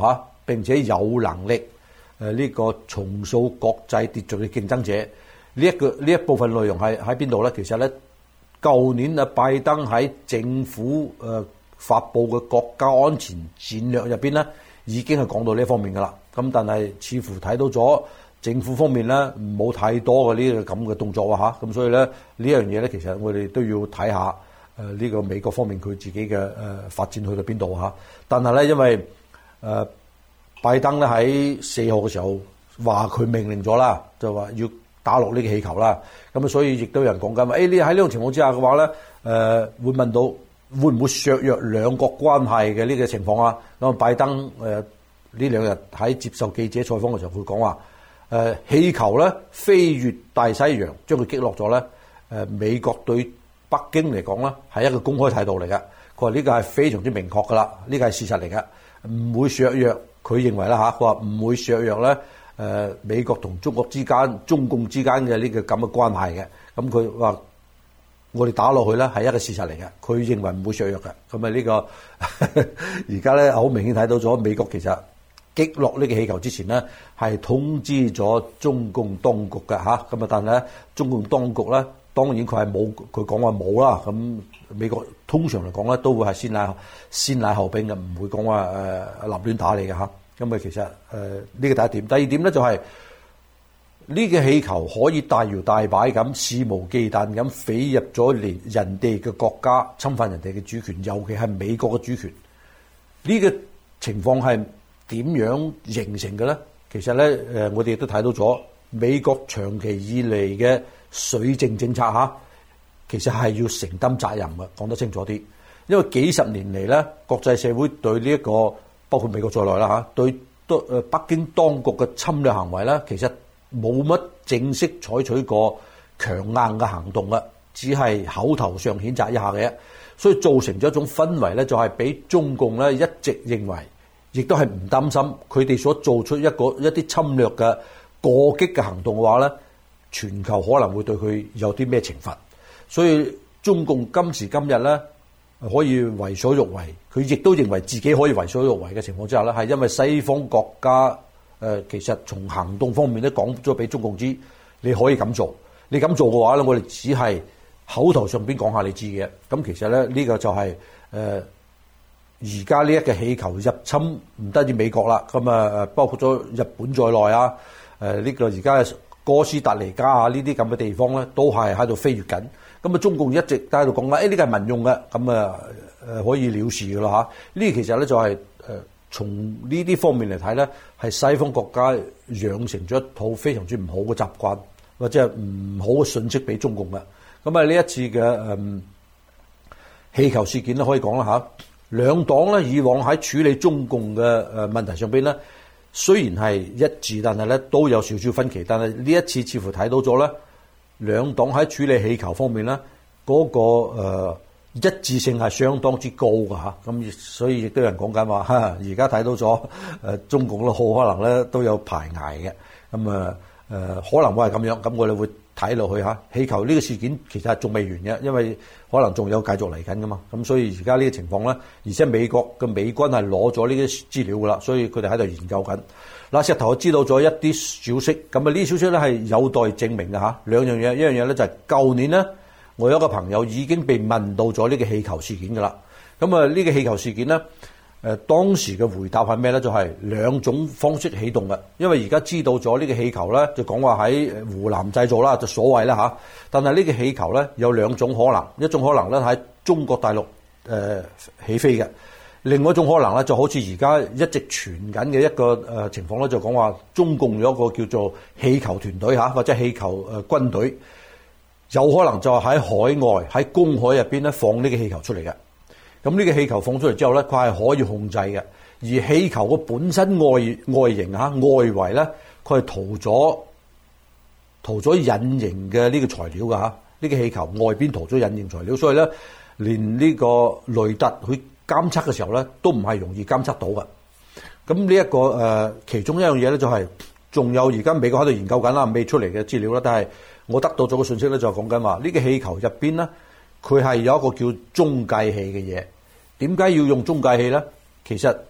並且有能力誒呢、呃這個重塑國際秩序嘅競爭者。呢一個呢一部分內容係喺邊度咧？其實咧，舊年啊，拜登喺政府誒、呃、發布嘅國家安全戰略入邊咧，已經係講到呢一方面噶啦。咁但係似乎睇到咗政府方面咧冇太多嘅呢個咁嘅動作啊嚇。咁所以咧呢樣嘢咧，其實我哋都要睇下誒呢、這個美國方面佢自己嘅誒、呃、發展去到邊度嚇。但係咧，因為誒、呃、拜登咧喺四號嘅時候話佢命令咗啦，就話要打落呢個氣球啦，咁啊，所以亦都有人講緊話，誒、哎，你喺呢種情況之下嘅話咧，誒、呃，會問到會唔會削弱兩國關係嘅呢個情況啊？咁啊，拜登誒呢兩日喺接受記者採訪嘅時候，會講話，誒、呃，氣球咧飛越大西洋，將佢擊落咗咧，誒、呃，美國對北京嚟講咧係一個公開態度嚟嘅，佢話呢個係非常之明確噶啦，呢個係事實嚟嘅，唔會削弱，佢認為啦吓，佢話唔會削弱咧。誒、呃、美國同中國之間、中共之間嘅呢個咁嘅關係嘅，咁佢話我哋打落去咧係一個事實嚟嘅，佢認為唔會削弱嘅。咁啊呢個而家咧好明顯睇到咗美國其實擊落呢個氣球之前咧係通知咗中共當局嘅嚇，咁啊但係咧中共當局咧當然佢係冇佢講話冇啦，咁美國通常嚟講咧都會係先禮先禮後兵嘅，唔會講話誒立亂打你嘅嚇。咁啊，其實誒呢、呃這個第一點，第二點咧就係、是、呢、這個氣球可以大搖大擺咁肆無忌憚咁飛入咗連人哋嘅國家，侵犯人哋嘅主權，尤其係美國嘅主權。呢、這個情況係點樣形成嘅咧？其實咧誒、呃，我哋亦都睇到咗美國長期以嚟嘅水政政策嚇，其實係要承擔責任嘅，講得清楚啲。因為幾十年嚟咧，國際社會對呢、這、一個包括美國在內啦嚇，對都誒北京當局嘅侵略行為咧，其實冇乜正式採取過強硬嘅行動嘅，只係口頭上譴責一下嘅，所以造成咗一種氛圍咧，就係俾中共咧一直認為，亦都係唔擔心佢哋所做出一個一啲侵略嘅過激嘅行動嘅話咧，全球可能會對佢有啲咩懲罰，所以中共今時今日咧，可以為所欲為，佢亦都認為自己可以為所欲為嘅情況之下咧，係因為西方國家誒、呃，其實從行動方面都講咗俾中共知，你可以咁做，你咁做嘅話咧，我哋只係口頭上邊講下你知嘅。咁其實咧呢、這個就係誒而家呢一個氣球入侵唔單止美國啦，咁啊誒包括咗日本在內啊，誒、呃、呢、這個而家哥斯達黎加啊呢啲咁嘅地方咧，都係喺度飛越緊。咁啊，中共一直都喺度講啦，誒呢個係民用嘅，咁啊誒可以了事嘅咯嚇。呢其實咧就係誒從呢啲方面嚟睇咧，係西方國家養成咗一套非常之唔好嘅習慣，或者係唔好嘅信息俾中共嘅。咁啊呢一次嘅誒氣球事件咧，可以講啦嚇，兩黨咧以往喺處理中共嘅誒問題上邊咧，雖然係一致，但係咧都有少少分歧。但係呢一次似乎睇到咗咧。兩黨喺處理氣球方面咧，嗰、那個、呃、一致性係相當之高㗎嚇，咁所以亦都有人講緊話，而家睇到咗誒、呃、中共咧，好可能咧都有排捱嘅，咁啊誒可能會係咁樣，咁我哋會睇落去嚇。氣球呢個事件其實係仲未完嘅，因為可能仲有繼續嚟緊㗎嘛，咁所以而家呢個情況咧，而且美國嘅美軍係攞咗呢啲資料㗎啦，所以佢哋喺度研究緊。嗱，石頭我知道咗一啲消息，咁啊呢啲消息咧係有待證明嘅嚇。兩樣嘢，一樣嘢咧就係舊年咧，我有一個朋友已經被問到咗呢個氣球事件㗎啦。咁啊呢個氣球事件咧，誒當時嘅回答係咩咧？就係兩種方式起動嘅，因為而家知道咗呢個氣球咧，就講話喺湖南製造啦，就所謂啦嚇。但係呢個氣球咧有兩種可能，一種可能咧喺中國大陸誒起飛嘅。另外一種可能咧，就好似而家一直傳緊嘅一個誒情況咧，就講話中共有一個叫做氣球團隊嚇，或者氣球誒軍隊，有可能就係喺海外喺公海入邊咧放呢個氣球出嚟嘅。咁呢個氣球放出嚟之後咧，佢係可以控制嘅。而氣球嘅本身外外形嚇外圍咧，佢係塗咗塗咗隱形嘅呢個材料㗎嚇。呢個氣球外邊塗咗隱形材料，所以咧連呢個雷達佢監測嘅時候咧，都唔係容易監測到嘅。咁呢一個誒、呃，其中一樣嘢咧，就係、是、仲有而家美國喺度研究緊啦，未出嚟嘅資料啦。但係我得到咗個信息咧，就係講緊話呢個氣球入邊咧，佢係有一個叫中繼器嘅嘢。點解要用中繼器咧？其實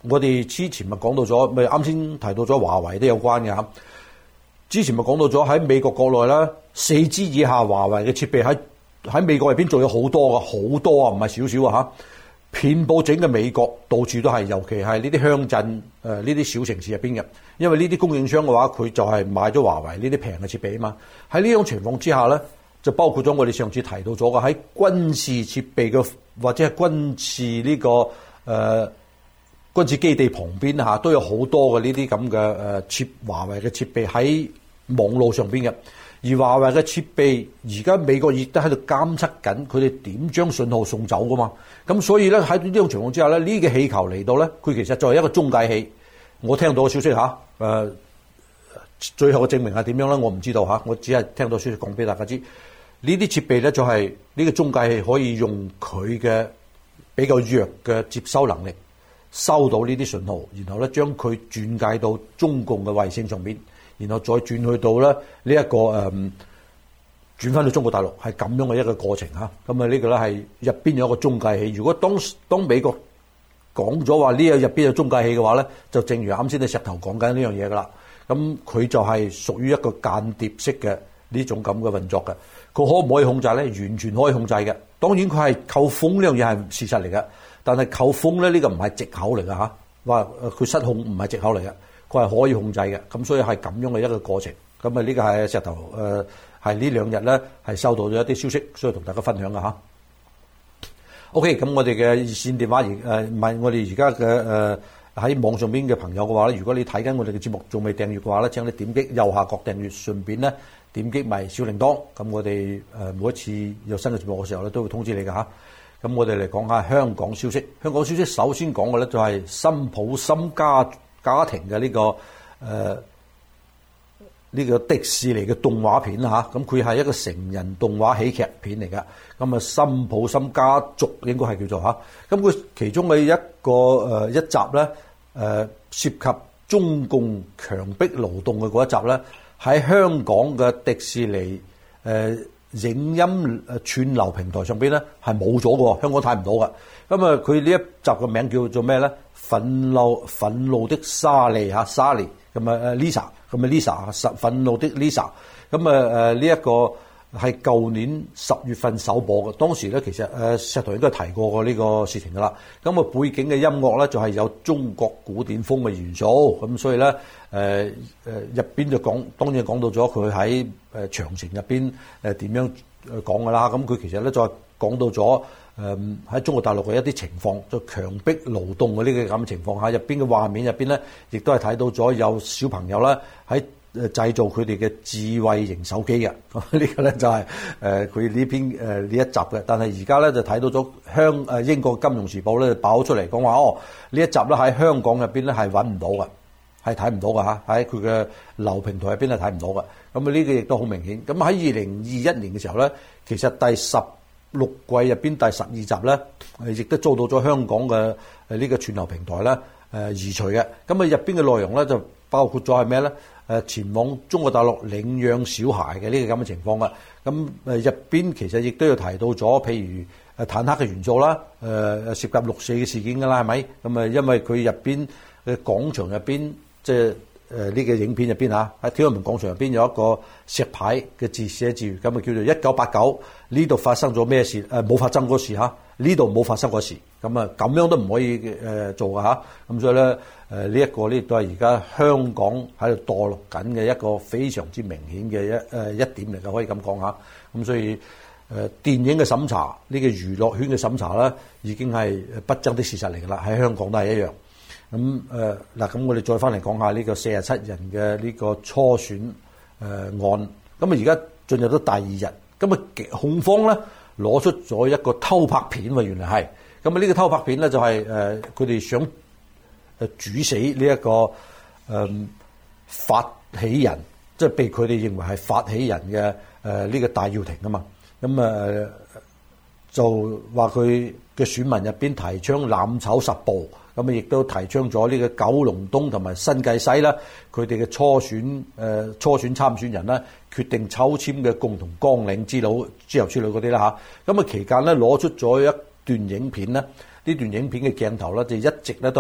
我哋之前咪講到咗，咪啱先提到咗華為都有關嘅嚇。之前咪講到咗喺美國國內啦，四 G 以下華為嘅設備喺喺美國入邊做咗好多嘅，好多啊，唔係少少啊嚇。遍佈整個美國，到處都係，尤其係呢啲鄉鎮誒呢啲小城市入邊嘅。因為呢啲供應商嘅話，佢就係買咗華為呢啲平嘅設備啊嘛。喺呢種情況之下咧，就包括咗我哋上次提到咗嘅喺軍事設備嘅或者係軍事呢、呢個誒。呃軍事基地旁邊嚇都有好多嘅呢啲咁嘅誒設華為嘅設備喺網絡上邊嘅，而華為嘅設備而家美國亦都喺度監測緊佢哋點將信號送走噶嘛，咁所以咧喺呢種情況之下咧，呢、呢個氣球嚟到咧，佢其實就係一個中介器。我聽到嘅消息嚇，誒、呃、最後嘅證明係點樣咧？我唔知道嚇，我只係聽到消息講俾大家知。呢啲設備咧就係呢個中介器可以用佢嘅比較弱嘅接收能力。收到呢啲信號，然後咧將佢轉介到中共嘅衛星上邊，然後再轉去到咧呢一個誒轉翻到中國大陸，係咁樣嘅一個過程嚇。咁啊呢個咧係入邊有一個中介器。如果當當美國講咗話呢個入邊有中介器嘅話咧，就正如啱先啲石頭講緊呢樣嘢噶啦。咁佢就係屬於一個間諜式嘅呢種咁嘅運作嘅。佢可唔可以控制咧？完全可以控制嘅。當然佢係扣風呢樣嘢係事實嚟嘅。但係扣風咧，呢、這個唔係藉口嚟㗎嚇，話佢失控唔係藉口嚟嘅，佢係可以控制嘅，咁所以係咁樣嘅一個過程。咁啊，呢個係石頭誒，係呢兩日咧係收到咗一啲消息，所以同大家分享㗎嚇。OK，咁我哋嘅熱線電話而誒唔係我哋而家嘅誒喺網上邊嘅朋友嘅話咧，如果你睇緊我哋嘅節目仲未訂閱嘅話咧，請你點擊右下角訂閱，順便咧點擊埋小鈴鐺，咁我哋誒每一次有新嘅節目嘅時候咧，都會通知你㗎嚇。咁我哋嚟講下香港消息。香港消息首先講嘅咧就係辛普森家家庭嘅呢、這個誒呢、呃這個迪士尼嘅動畫片啦嚇。咁佢係一個成人動畫喜劇片嚟嘅。咁啊，辛普森家族應該係叫做嚇。咁佢其中嘅一個誒、呃、一集咧誒、呃、涉及中共強迫勞動嘅嗰一集咧，喺香港嘅迪士尼誒。呃影音誒串流平台上邊咧係冇咗嘅，香港睇唔到嘅。咁啊，佢呢一集嘅名叫做咩咧？憤怒憤怒的莎莉嚇，莎莉咁啊誒 Lisa 咁啊 Lisa 憤怒的 Lisa。咁啊誒呢一個係舊年十月份首播嘅。當時咧其實誒石頭應該提過過呢個事情噶啦。咁啊背景嘅音樂咧就係有中國古典風嘅元素。咁所以咧誒誒入邊就講，當然講到咗佢喺誒長城入邊誒點樣講噶啦。咁佢其實咧再講到咗誒喺中國大陸嘅一啲情況，就強迫勞動嘅呢個咁嘅情況下，入邊嘅畫面入邊咧，亦都係睇到咗有小朋友咧喺誒製造佢哋嘅智慧型手機嘅。呢個咧就係誒佢呢篇誒呢一集嘅。但係而家咧就睇到咗香誒英國金融時報咧爆出嚟講話，哦呢一集咧喺香港入邊咧係揾唔到嘅。係睇唔到㗎嚇，喺佢嘅流平台入邊係睇唔到嘅。咁啊呢個亦都好明顯。咁喺二零二一年嘅時候咧，其實第十六季入邊第十二集咧，亦都遭到咗香港嘅誒呢個串流平台咧誒移除嘅。咁啊入邊嘅內容咧就包括咗係咩咧？誒前往中國大陸領養小孩嘅呢個咁嘅情況嘅。咁誒入邊其實亦都有提到咗，譬如誒坦克嘅元素啦，誒涉及六四嘅事件㗎啦，係咪？咁啊因為佢入邊嘅廣場入邊。即係誒呢個影片入邊嚇，喺天安門廣場入邊有一個石牌嘅字寫住，咁啊叫做一九八九，呢度發生咗咩事？誒冇發生過事嚇，呢度冇發生過事，咁啊咁樣都唔可以誒做㗎嚇。咁所以咧誒呢一個呢都係而家香港喺度墮落緊嘅一個非常之明顯嘅一誒一點嚟嘅，可以咁講嚇。咁所以誒電影嘅審查，呢個娛樂圈嘅審查咧，已經係不爭的事實嚟㗎啦，喺香港都係一樣。咁誒嗱，咁、呃、我哋再翻嚟講下呢個四十七人嘅呢個初選誒、呃、案。咁啊，而家進入咗第二日，咁啊控方咧攞出咗一個偷拍片喎，原來係。咁啊呢個偷拍片咧就係誒佢哋想誒煮死呢、這、一個誒、呃、發起人，即、就、係、是、被佢哋認為係發起人嘅誒呢個戴耀廷啊嘛。咁啊、呃、就話佢嘅選民入邊提倡攬炒十步。咁啊，亦都提倡咗呢個九龍東同埋新界西啦，佢哋嘅初選誒、呃、初選參選人啦，決定抽籤嘅共同綱領之類之後之類嗰啲啦嚇。咁啊期間咧攞出咗一段影片咧，呢段影片嘅鏡頭咧就一直咧都係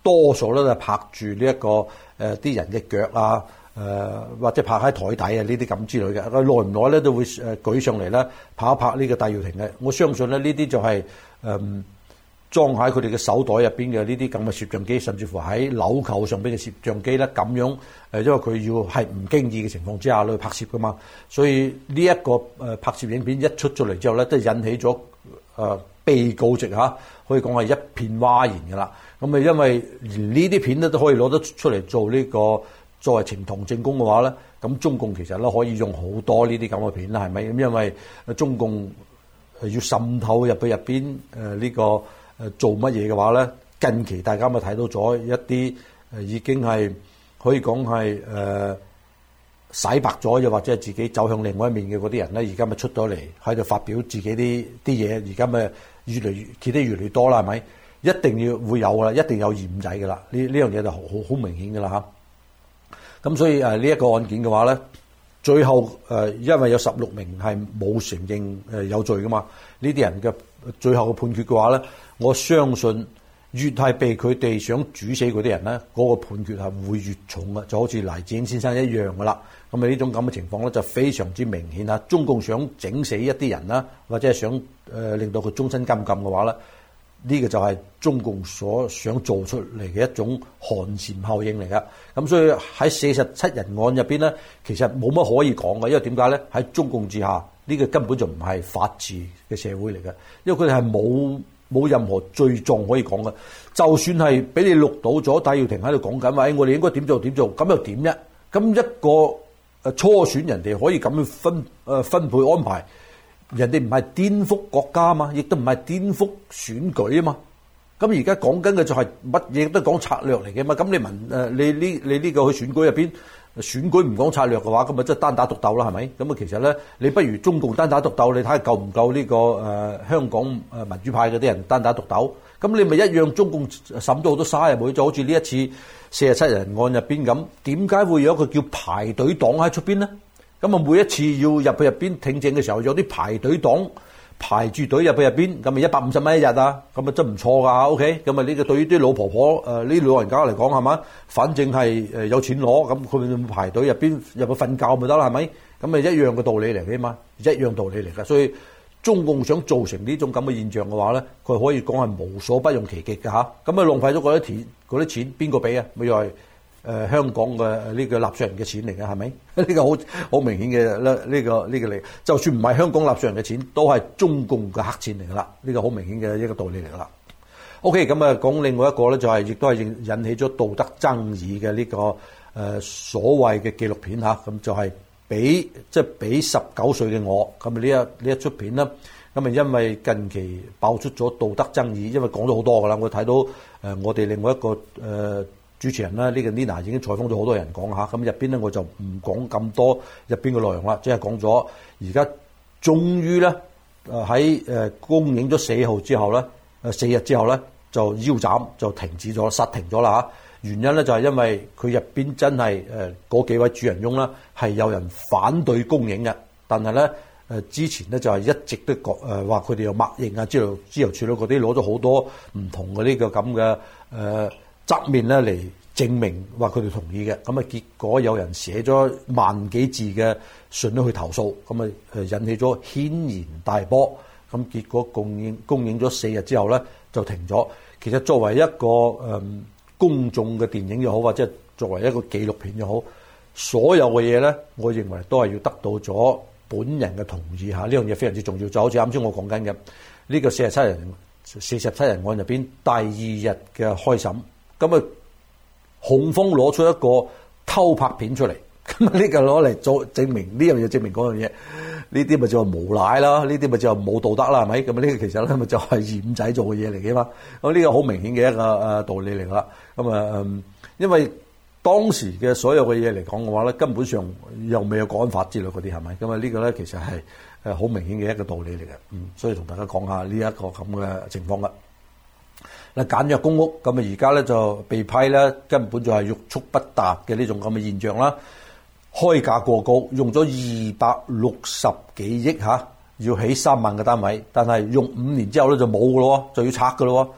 多數咧都係拍住呢一個誒啲、呃、人嘅腳啊，誒、呃、或者拍喺台底啊呢啲咁之類嘅，佢耐唔耐咧都會誒舉上嚟咧拍一拍呢個戴耀廷嘅。我相信咧呢啲就係、是、誒。呃裝喺佢哋嘅手袋入邊嘅呢啲咁嘅攝像機，甚至乎喺紐扣上邊嘅攝像機咧，咁樣誒，因為佢要係唔經意嘅情況之下去拍攝噶嘛，所以呢一個誒拍攝影片一出咗嚟之後咧，都引起咗誒被告席嚇，可以講係一片譁然噶啦。咁啊，因為連呢啲片咧都可以攞得出嚟做呢個作為呈堂證供嘅話咧，咁中共其實咧可以用好多呢啲咁嘅片啦，係咪？咁因為中共要滲透入去入邊誒呢個。誒做乜嘢嘅話咧？近期大家咪睇到咗一啲誒已經係可以講係誒洗白咗，又或者係自己走向另外一面嘅嗰啲人咧，而家咪出咗嚟喺度發表自己啲啲嘢，而家咪越嚟越揭得越嚟越多啦，係咪？一定要會有啦，一定有嫌仔噶啦，呢呢樣嘢就好好明顯噶啦嚇。咁所以誒呢一個案件嘅話咧，最後誒、呃、因為有十六名係冇承認誒有罪噶嘛，呢啲人嘅最後嘅判決嘅話咧。我相信越係被佢哋想煮死嗰啲人咧，嗰、那個判決係會越重嘅，就好似黎智英先生一樣噶啦。咁啊呢種咁嘅情況咧，就非常之明顯啦。中共想整死一啲人啦，或者係想誒、呃、令到佢終身監禁嘅話咧，呢、這個就係中共所想做出嚟嘅一種寒蟬效應嚟噶。咁所以喺四十七人案入邊咧，其實冇乜可以講嘅，因為點解咧？喺中共之下，呢、這個根本就唔係法治嘅社會嚟嘅，因為佢哋係冇。冇任何罪狀可以講嘅，就算係俾你錄到咗戴耀廷喺度講緊話，我哋應該點做點做，咁又點啫？咁一個誒初選人哋可以咁樣分誒分配安排，人哋唔係顛覆國家啊嘛，亦都唔係顛覆選舉啊嘛。咁而家講緊嘅就係乜嘢都講策略嚟嘅嘛。咁你問誒你呢你呢個去選舉入邊？選舉唔講策略嘅話，咁咪即係單打獨鬥啦，係咪？咁啊，其實咧，你不如中共單打獨鬥，你睇下夠唔夠呢個誒、呃、香港誒民主派嗰啲人單打獨鬥？咁你咪一樣中共審咗好多沙入去，就好似呢一次四十七人案入邊咁，點解會有一個叫排隊黨喺出邊呢？咁啊，每一次要入去入邊聽證嘅時候，有啲排隊黨排住隊入去入邊，咁咪一百五十蚊一日啊，咁啊真唔錯噶 ，OK，咁啊呢個對於啲老婆婆誒呢啲老人家嚟講係嘛，反正係誒有錢攞，咁佢咪排隊入邊入去瞓覺咪得啦，係咪？咁咪一樣嘅道理嚟嘅嘛，一樣道理嚟噶，所以中共想造成呢種咁嘅現象嘅話咧，佢可以講係無所不用其極嘅吓，咁啊浪費咗嗰啲錢，嗰啲錢邊個俾啊？咪又係。誒、呃、香港嘅呢個納稅人嘅錢嚟嘅係咪？呢個好好明顯嘅咧，呢、這個呢、這個嚟，就算唔係香港納稅人嘅錢，都係中共嘅黑錢嚟噶啦。呢、這個好明顯嘅一個道理嚟噶啦。OK，咁啊講另外一個咧，就係、是、亦都係引引起咗道德爭議嘅呢、這個誒、呃、所謂嘅紀錄片嚇，咁就係俾即係俾十九歲嘅我，咁啊呢一呢一出片啦，咁啊因為近期爆出咗道德爭議，因為講咗好多噶啦，我睇到誒、呃、我哋另外一個誒。呃主持人啦，呢、這個 Nina 已經採訪咗好多人講下，咁入邊咧我就唔講咁多入邊嘅內容啦，即係講咗而家終於咧誒喺誒公映咗四號之後咧，誒四日之後咧就腰斬就停止咗，剎停咗啦嚇。原因咧就係因為佢入邊真係誒嗰幾位主人翁啦係有人反對公映嘅，但係咧誒之前咧就係一直都講誒話佢哋有默認啊之類之類處理嗰啲攞咗好多唔同嘅呢個咁嘅誒。側面咧嚟證明話佢哋同意嘅，咁啊結果有人寫咗萬幾字嘅信去投訴，咁啊誒引起咗軒然大波，咁結果公映公映咗四日之後咧就停咗。其實作為一個誒、嗯、公眾嘅電影又好，或者作為一個紀錄片又好，所有嘅嘢咧，我認為都係要得到咗本人嘅同意嚇，呢樣嘢非常之重要。就好似啱先我講緊嘅呢個四十七人四十七人案入邊第二日嘅開審。咁啊，控方攞出一個偷拍片出嚟，咁啊呢個攞嚟做證明呢樣嘢，證明嗰樣嘢，呢啲咪就係無賴啦，呢啲咪就係冇道德啦，係咪？咁啊呢個其實咧咪就係嫌仔做嘅嘢嚟嘅嘛。咁呢個好明顯嘅一個誒道理嚟噶啦。咁啊，嗯，因為當時嘅所有嘅嘢嚟講嘅話咧，根本上又未有國安法之類嗰啲係咪？咁啊呢個咧其實係誒好明顯嘅一個道理嚟嘅。嗯，所以同大家講下呢一個咁嘅情況啦。嗱，簡約公屋咁啊，而家咧就被批咧，根本就係欲速不達嘅呢種咁嘅現象啦。開價過高，用咗二百六十幾億嚇，要起三萬個單位，但係用五年之後咧就冇噶咯，就要拆噶咯。咁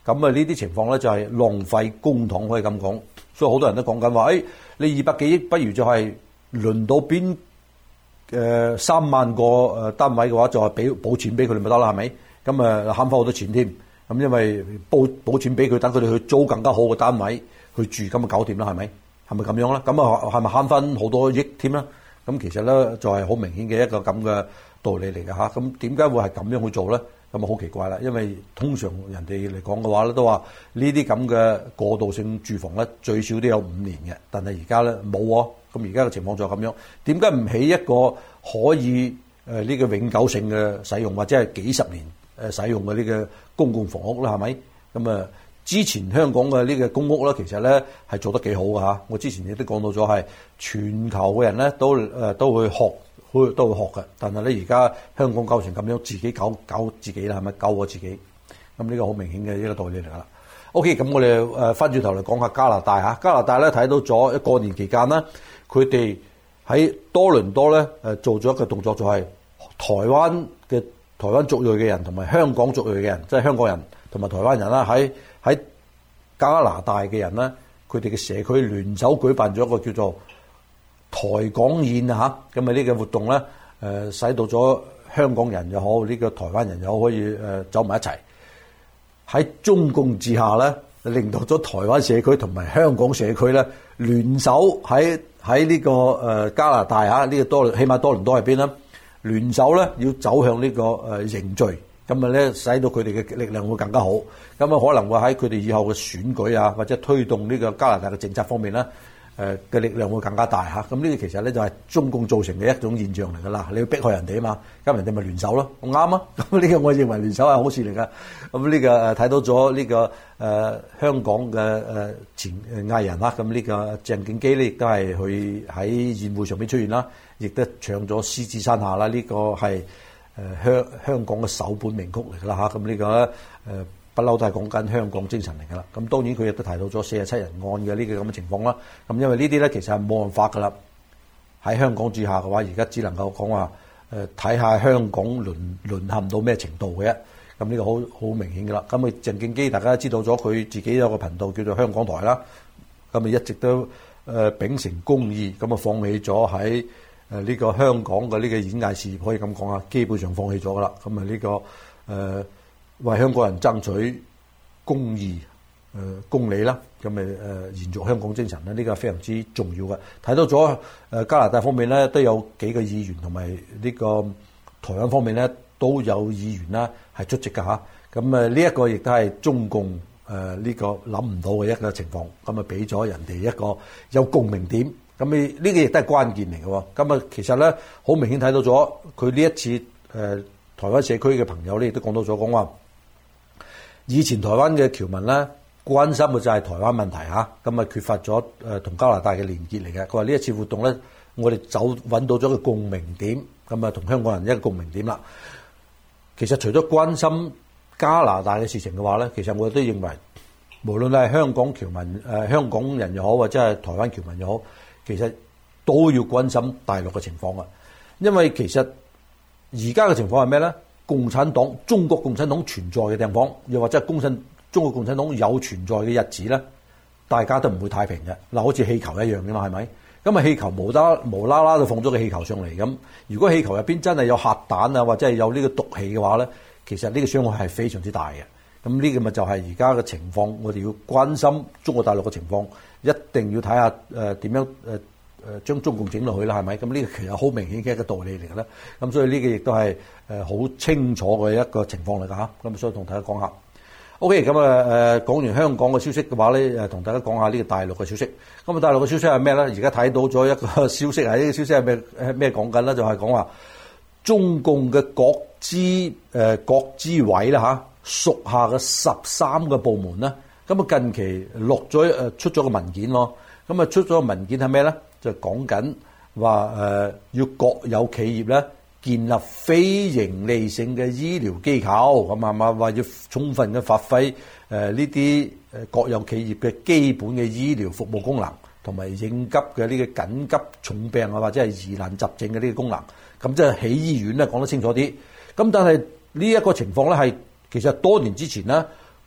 咁啊呢啲情況咧就係浪費公帑可以咁講，所以好多人都講緊話，誒你二百幾億不如就係輪到邊誒三萬個誒單位嘅話，就係俾補錢俾佢哋咪得啦，係咪？咁啊慳翻好多錢添，咁因為補補錢俾佢，等佢哋去租更加好嘅單位去住，咁啊搞掂啦，係咪？係咪咁樣咧？咁啊係咪慳翻好多億添啦？咁其實咧就係好明顯嘅一個咁嘅道理嚟嘅嚇。咁點解會係咁樣去做咧？咁啊好奇怪啦，因為通常人哋嚟講嘅話咧，都話呢啲咁嘅過渡性住房咧，最少都有五年嘅，但係而家咧冇喎。咁而家嘅情況就係咁樣，點解唔起一個可以誒呢個永久性嘅使用，或者係幾十年誒使用嘅呢個公共房屋啦？係咪？咁啊，之前香港嘅呢個公屋咧，其實咧係做得幾好㗎嚇。我之前亦都講到咗係全球嘅人咧都誒都會學。都會學嘅，但係咧而家香港搞成咁樣，自己搞搞自己啦，係咪救我自己？咁呢個好明顯嘅一個道理嚟㗎啦。OK，咁我哋誒翻轉頭嚟講下加拿大嚇。加拿大咧睇到咗一過年期間咧，佢哋喺多倫多咧誒做咗一個動作，就係台灣嘅台灣族裔嘅人同埋香港族裔嘅人，即係香港人同埋台灣人啦，喺喺加拿大嘅人咧，佢哋嘅社區聯手舉辦咗一個叫做台港宴啊嚇，咁啊呢個活動咧，誒使到咗香港人又好，呢個台灣人又好，可以誒走埋一齊。喺中共之下咧，令到咗台灣社區同埋香港社區咧聯手喺喺呢個誒加拿大嚇呢個多起碼多倫多入邊啦，聯手咧要走向呢個誒凝聚，咁啊咧使到佢哋嘅力量會更加好。咁啊可能會喺佢哋以後嘅選舉啊，或者推動呢個加拿大嘅政策方面咧。誒嘅力量會更加大嚇，咁呢個其實咧就係中共造成嘅一種現象嚟㗎啦。你要逼害人哋啊嘛，咁人哋咪聯手咯，啱啊。咁呢個我認為聯手係好事嚟㗎。咁呢個誒睇到咗呢個誒香港嘅誒前藝人啦，咁呢個鄭敬基咧亦都係去喺宴會上邊出現啦，亦都唱咗《獅子山下》啦，呢個係誒香香港嘅首本名曲嚟㗎啦嚇。咁呢個咧誒。不嬲都係講緊香港精神嚟㗎啦，咁當然佢亦都提到咗四十七人案嘅呢個咁嘅情況啦。咁因為呢啲咧其實係冇辦法㗎啦，喺香港之下嘅話，而家只能夠講話誒睇下香港淪淪陷到咩程度嘅啫。咁呢個好好明顯㗎啦。咁啊鄭敬基大家都知道咗，佢自己有個頻道叫做香港台啦。咁啊一直都誒秉承公義，咁啊放棄咗喺誒呢個香港嘅呢個演藝事業，可以咁講啊，基本上放棄咗㗎啦。咁啊呢個誒。呃為香港人爭取公義、誒、呃、公理啦，咁咪誒延續香港精神咧，呢、這個係非常之重要嘅。睇到咗誒、呃、加拿大方面咧，都有幾個議員同埋呢個台灣方面咧都有議員啦係出席㗎嚇。咁誒呢一個亦都係中共誒呢、呃這個諗唔到嘅一個情況，咁啊俾咗人哋一個有共鳴點。咁你呢個亦都係關鍵嚟嘅喎。咁啊其實咧好明顯睇到咗佢呢一次誒、呃、台灣社區嘅朋友咧亦都講到咗講話。以前台灣嘅僑民咧關心嘅就係台灣問題嚇，咁啊缺乏咗誒同加拿大嘅連結嚟嘅。佢話呢一次活動咧，我哋走揾到咗個共鳴點，咁啊同香港人一個共鳴點啦。其實除咗關心加拿大嘅事情嘅話咧，其實我都認為，無論係香港僑民、誒香港人又好，或者係台灣僑民又好，其實都要關心大陸嘅情況啊。因為其實而家嘅情況係咩咧？共產黨、中國共產黨存在嘅地方，又或者係共產中國共產黨有存在嘅日子咧，大家都唔會太平嘅。嗱，好似氣球一樣嘅嘛，係咪？咁啊，氣球無啦無啦啦就放咗個氣球上嚟咁。如果氣球入邊真係有核彈啊，或者係有呢個毒氣嘅話咧，其實呢個傷害係非常之大嘅。咁呢個咪就係而家嘅情況，我哋要關心中國大陸嘅情況，一定要睇下誒點樣誒。誒將中共整落去啦，係咪？咁呢個其實好明顯嘅一個道理嚟嘅咧。咁所以呢個亦都係誒好清楚嘅一個情況嚟㗎嚇。咁所以同大家講下。OK，咁啊誒講完香港嘅消息嘅話咧，誒同大家講下呢個大陸嘅消息。咁啊大陸嘅消息係咩咧？而家睇到咗一個消息係呢個消息係咩咩講緊咧？就係講話中共嘅國資誒國資委啦嚇，屬下嘅十三個部門咧，咁啊近期落咗誒出咗個文件咯。咁啊出咗個文件係咩咧？就講緊話誒要國有企業咧建立非盈利性嘅醫療機構，咁啊嘛話要充分嘅發揮誒呢啲誒國有企業嘅基本嘅醫療服務功能，同埋應急嘅呢個緊急重病啊或者係疑難雜症嘅呢個功能。咁即係起醫院咧講得清楚啲。咁但係呢一個情況咧係其實多年之前咧，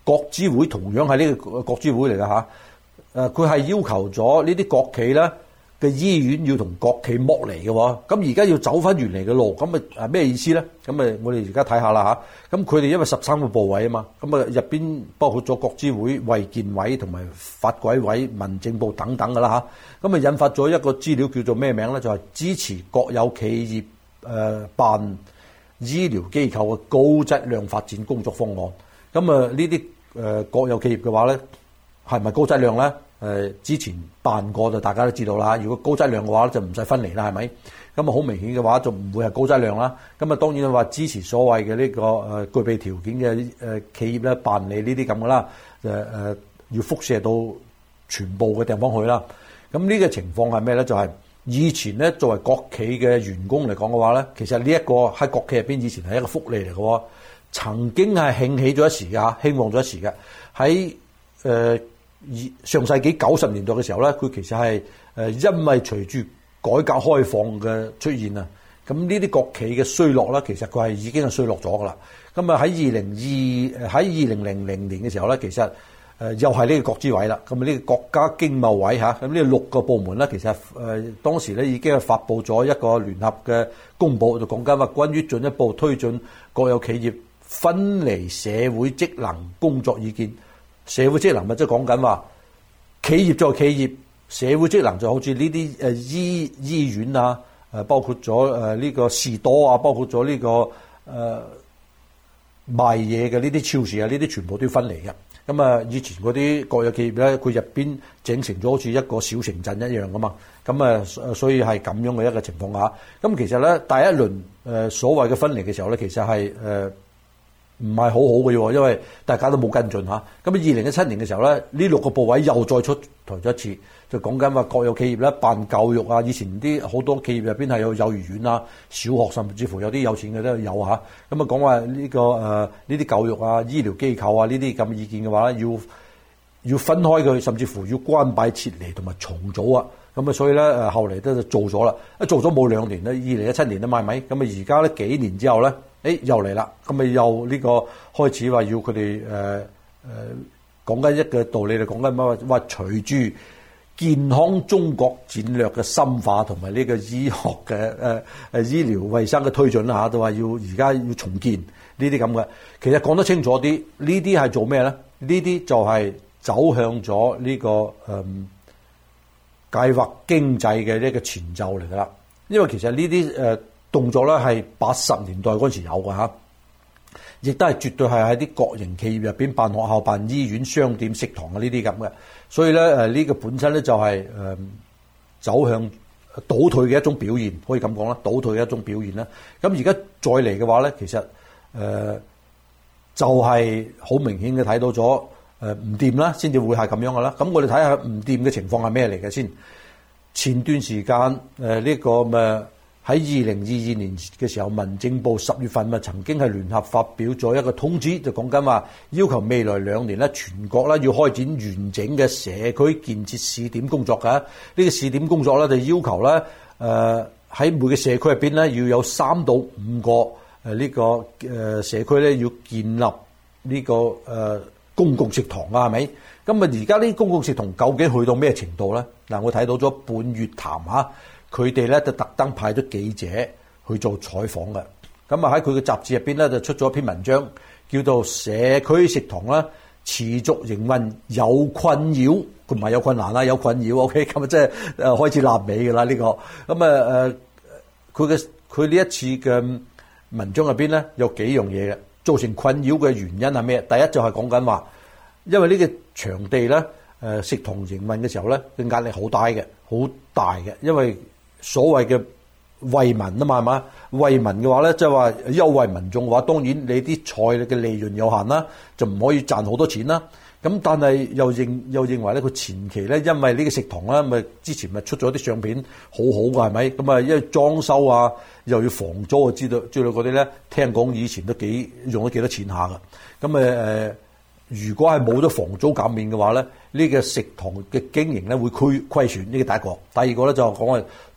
國資會同樣係呢個國資會嚟㗎嚇。誒，佢係要求咗呢啲國企咧嘅醫院要同國企剝離嘅喎。咁而家要走翻原嚟嘅路，咁咪係咩意思咧？咁咪我哋而家睇下啦嚇。咁佢哋因為十三個部委啊嘛，咁啊入邊包括咗國資會、衛健委同埋發改委、民政部等等㗎啦嚇。咁啊引發咗一個資料叫做咩名咧？就係、是、支持國有企業誒、呃、辦醫療機構嘅高質量發展工作方案。咁啊呢啲誒國有企業嘅話咧，係咪高質量咧？誒之前辦過就大家都知道啦。如果高質量嘅話就唔使分離啦，係咪？咁啊好明顯嘅話就唔會係高質量啦。咁啊當然話支持所謂嘅呢個誒具備條件嘅誒企業咧辦理呢啲咁嘅啦。誒誒要輻射到全部嘅地方去啦。咁呢個情況係咩咧？就係、是、以前咧作為國企嘅員工嚟講嘅話咧，其實呢一個喺國企入邊以前係一個福利嚟嘅喎。曾經係興起咗一時嘅嚇，興旺咗一時嘅喺誒。上世紀九十年代嘅時候咧，佢其實係誒因為隨住改革開放嘅出現啊，咁呢啲國企嘅衰落咧，其實佢係已經係衰落咗噶啦。咁啊喺二零二喺二零零零年嘅時候咧，其實誒又係呢個國資委啦。咁啊呢個國家經貿委嚇，咁呢六個部門咧，其實誒當時咧已經係發布咗一個聯合嘅公佈，就講緊話關於進一步推進國有企業分離社會職能工作意見。社會職能咪即係講緊話，企業作為企業，社會職能就好似呢啲誒醫醫院啊，誒包括咗誒呢個士多啊，包括咗呢、這個誒、呃、賣嘢嘅呢啲超市啊，呢啲全部都要分離嘅。咁啊，以前嗰啲國有企業咧，佢入邊整成咗好似一個小城鎮一樣噶嘛。咁啊，所以係咁樣嘅一個情況下。咁其實咧，第一輪誒所謂嘅分離嘅時候咧，其實係誒。呃唔係好好嘅喎，因為大家都冇跟進嚇。咁啊，二零一七年嘅時候咧，呢六個部委又再出台咗一次，就講緊話國有企業咧辦教育啊。以前啲好多企業入邊係有幼兒園啊、小學，甚至乎有啲有錢嘅都有嚇。咁啊，講話呢個誒呢啲教育啊、醫療機構啊呢啲咁嘅意見嘅話咧，要要分開佢，甚至乎要關閉、撤離同埋重組啊。咁啊，所以咧誒後嚟都就做咗啦。一做咗冇兩年咧，二零一七年啊嘛係咪？咁啊而家咧幾年之後咧？誒又嚟啦，咁咪又呢個開始話要佢哋誒誒講緊一個道理，就講緊乜話？話隨住健康中國戰略嘅深化同埋呢個醫學嘅誒誒醫療衛生嘅推進啦嚇，都話要而家要重建呢啲咁嘅。其實講得清楚啲，呢啲係做咩咧？呢啲就係走向咗呢、這個誒、嗯、計劃經濟嘅呢個前奏嚟㗎啦。因為其實呢啲誒。呃動作咧係八十年代嗰陣時有嘅嚇，亦都係絕對係喺啲國營企業入邊辦學校、辦醫院、商店、食堂啊呢啲咁嘅，所以咧誒呢個本身咧就係誒走向倒退嘅一種表現，可以咁講啦，倒退嘅一種表現啦。咁而家再嚟嘅話咧，其實誒、呃、就係、是、好明顯嘅睇到咗誒唔掂啦，先至會係咁樣嘅啦。咁我哋睇下唔掂嘅情況係咩嚟嘅先。前段時間誒呢、呃這個咩？喺二零二二年嘅時候，民政部十月份咪曾經係聯合發表咗一個通知，就講緊話要求未來兩年咧，全國咧要開展完整嘅社區建設試點工作嘅。呢、這個試點工作咧就要求咧，誒、呃、喺每個社區入邊咧要有三到五個誒呢、這個誒社區咧要建立呢、這個誒、呃、公共食堂啊，係咪？咁啊而家呢啲公共食堂究竟去到咩程度咧？嗱，我睇到咗半月談嚇。佢哋咧就特登派咗記者去做採訪嘅，咁啊喺佢嘅雜誌入邊咧就出咗一篇文章，叫做《社區食堂啦持續營運有困擾》，佢唔係有困難啦，有困擾 ，OK，咁啊即係誒開始爛尾㗎啦呢個，咁啊誒佢嘅佢呢一次嘅文章入邊咧有幾樣嘢嘅，造成困擾嘅原因係咩？第一就係講緊話，因為呢個場地咧誒食堂營運嘅時候咧嘅壓力好大嘅，好大嘅，因為所謂嘅惠民啊嘛，係嘛？惠民嘅話咧，即係話優惠民眾嘅話，當然你啲菜嘅利潤有限啦，就唔可以賺好多錢啦。咁但係又認又認為咧，佢前期咧，因為呢個食堂咧，咪之前咪出咗啲相片好好㗎，係咪？咁啊，因為裝修啊，又要房租啊，知道之類嗰啲咧，聽講以前都幾用咗幾多錢下㗎。咁誒誒，如果係冇咗房租減免嘅話咧，呢個食堂嘅經營咧會虧虧損，呢個第一個。第二個咧就講係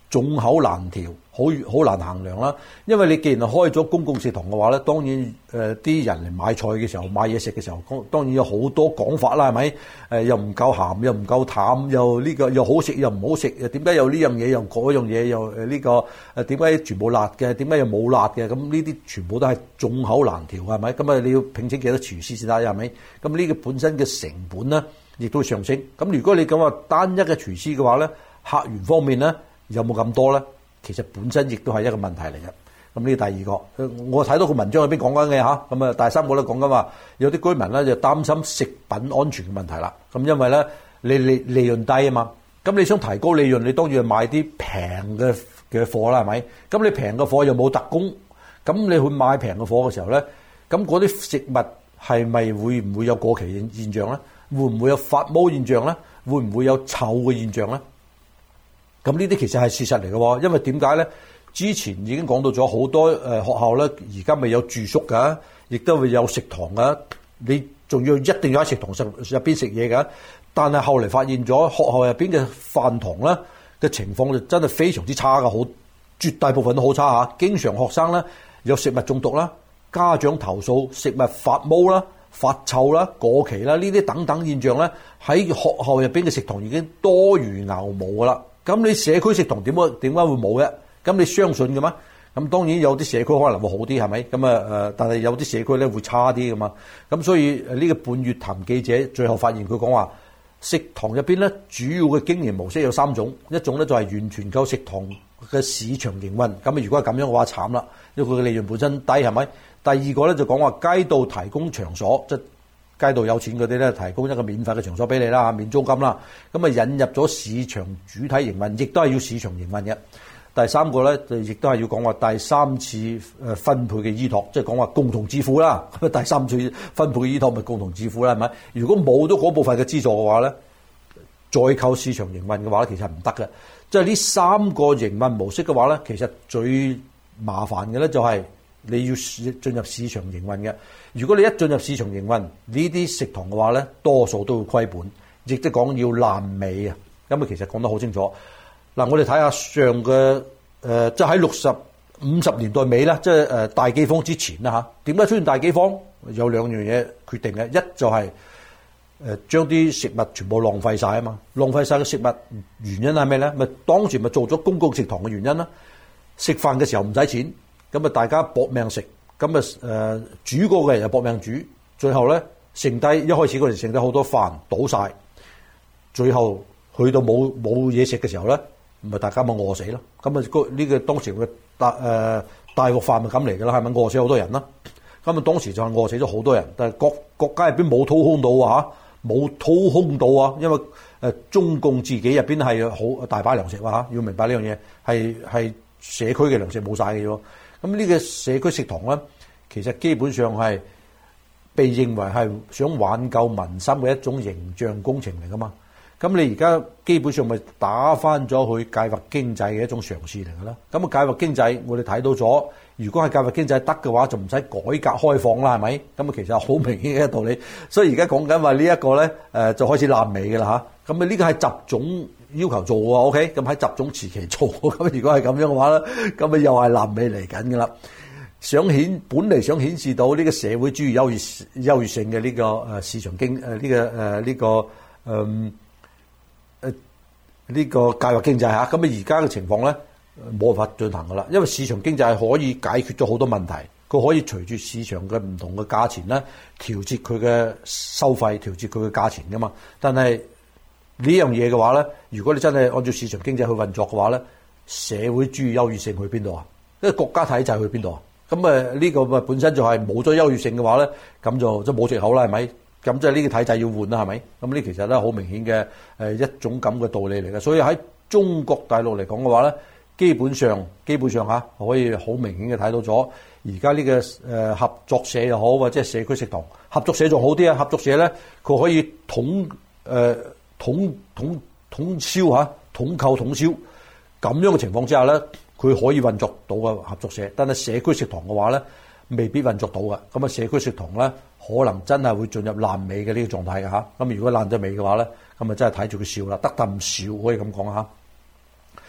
眾口難調，好好難衡量啦。因為你既然係開咗公共食堂嘅話咧，當然誒啲、呃、人嚟買菜嘅時候買嘢食嘅時候，當然有好多講法啦，係咪？誒又唔夠鹹，又唔夠淡，又呢、這個又好食又唔好食，點解有呢樣嘢又嗰樣嘢又誒呢、這個誒點解全部辣嘅？點解又冇辣嘅？咁呢啲全部都係眾口難調，係咪？咁啊你要聘請幾多廚師先得，係咪？咁呢個本身嘅成本咧，亦都會上升。咁如果你咁話單一嘅廚師嘅話咧，客源方面咧，有冇咁多咧？其實本身亦都係一個問題嚟嘅。咁呢第二個，我睇到個文章入邊講緊嘅嚇。咁啊，第三個咧講緊話，有啲居民咧就擔心食品安全嘅問題啦。咁因為咧，你利利潤低啊嘛，咁你想提高利潤，你當然係買啲平嘅嘅貨啦，係咪？咁你平嘅貨又冇特供，咁你去買平嘅貨嘅時候咧，咁嗰啲食物係咪會唔會有過期現現象咧？會唔會有發毛現象咧？會唔會有臭嘅現象咧？咁呢啲其實係事實嚟嘅喎，因為點解咧？之前已經講到咗好多誒學校咧，而家咪有住宿㗎，亦都會有食堂㗎。你仲要一定要喺食堂食入邊食嘢㗎。但係後嚟發現咗學校入邊嘅飯堂咧嘅情況就真係非常之差㗎，好絕大部分都好差嚇。經常學生咧有食物中毒啦，家長投訴食物發毛啦、發臭啦、過期啦，呢啲等等現象咧喺學校入邊嘅食堂已經多如牛毛㗎啦。咁你社區食堂點解點解會冇嘅？咁你相信嘅嘛？咁當然有啲社區可能會好啲，係咪？咁啊誒，但係有啲社區咧會差啲嘅嘛。咁所以呢個半月談記者最後發現佢講話，食堂入邊咧主要嘅經營模式有三種，一種咧就係完全靠食堂嘅市場營運。咁啊如果係咁樣嘅話，慘啦，因為佢嘅利潤本身低，係咪？第二個咧就講話街道提供場所，即係街道有錢嗰啲咧，提供一個免費嘅場所俾你啦，免租金啦。咁啊引入咗市場主體營運，亦都係要市場營運嘅。第三個咧就亦都係要講話第三次誒分配嘅依託，即係講話共同自負啦。第三次分配嘅依託咪共同自負啦，係咪？如果冇咗嗰部分嘅資助嘅話咧，再靠市場營運嘅話咧，其實唔得嘅。即係呢三個營運模式嘅話咧，其實最麻煩嘅咧就係你要進入市場營運嘅。如果你一進入市場營運，呢啲食堂嘅話咧，多數都會虧本，亦即係講要爛尾啊。咁啊，其實講得好清楚。嗱，我哋睇下上嘅誒、呃，即係喺六十五十年代尾啦，即係誒大饑荒之前啦嚇。點解出現大饑荒？有兩樣嘢決定嘅，一就係誒將啲食物全部浪費晒啊嘛，浪費晒嘅食物原因係咩咧？咪當時咪做咗公共食堂嘅原因啦。食飯嘅時候唔使錢，咁啊大家搏命食，咁啊誒煮過嘅人又搏命煮，最後咧剩低一開始嗰陣剩低好多飯倒晒，最後去到冇冇嘢食嘅時候咧。咪大家咪餓死咯，咁啊個呢個當時嘅大誒大鑊飯咪咁嚟㗎啦，係咪餓死好多人啦？咁啊當時就係餓死咗好多人，但係國國家入邊冇掏空到啊，冇掏空到啊，因為誒中共自己入邊係好大把糧食啊，要明白呢樣嘢係係社區嘅糧食冇晒嘅喎。咁呢個社區食堂咧，其實基本上係被認為係想挽救民心嘅一種形象工程嚟㗎嘛。咁你而家基本上咪打翻咗去計劃經濟嘅一種嘗試嚟㗎啦。咁啊計劃經濟，我哋睇到咗，如果係計劃經濟得嘅話，就唔使改革開放啦，係咪？咁啊其實好明顯嘅一個道理。所以而家講緊話呢一個咧，誒就開始爛尾㗎啦嚇。咁啊呢個係習總要求做喎 ，OK？咁喺習總時期做，咁如果係咁樣嘅話咧，咁啊又係爛尾嚟緊㗎啦。想顯本嚟想顯示到呢個社會主義優越優越性嘅呢個誒市場經誒呢個誒呢個嗯。誒呢個計劃經濟嚇，咁啊而家嘅情況咧冇辦法進行噶啦，因為市場經濟係可以解決咗好多問題，佢可以隨住市場嘅唔同嘅價錢咧調節佢嘅收費，調節佢嘅價錢噶嘛。但係呢樣嘢嘅話咧，如果你真係按照市場經濟去運作嘅話咧，社會主義優越性去邊度啊？因為國家體制去邊度啊？咁啊呢個咪本身就係冇咗優越性嘅話咧，咁就即係冇藉口啦，係咪？咁即係呢個體制要換啦，係咪？咁呢其實咧好明顯嘅誒一種咁嘅道理嚟嘅。所以喺中國大陸嚟講嘅話咧，基本上基本上嚇可以好明顯嘅睇到咗，而家呢個誒合作社又好，或者係社區食堂合作社仲好啲啊！合作社咧佢可以統誒統統統銷嚇統購統銷咁樣嘅情況之下咧，佢可以運作到嘅合作社。但係社區食堂嘅話咧，未必運作到嘅。咁啊社區食堂咧，可能真係會進入爛尾嘅呢個狀態嘅嚇，咁如果爛咗尾嘅話咧，咁啊真係睇住佢笑啦，得啖笑可以咁講嚇。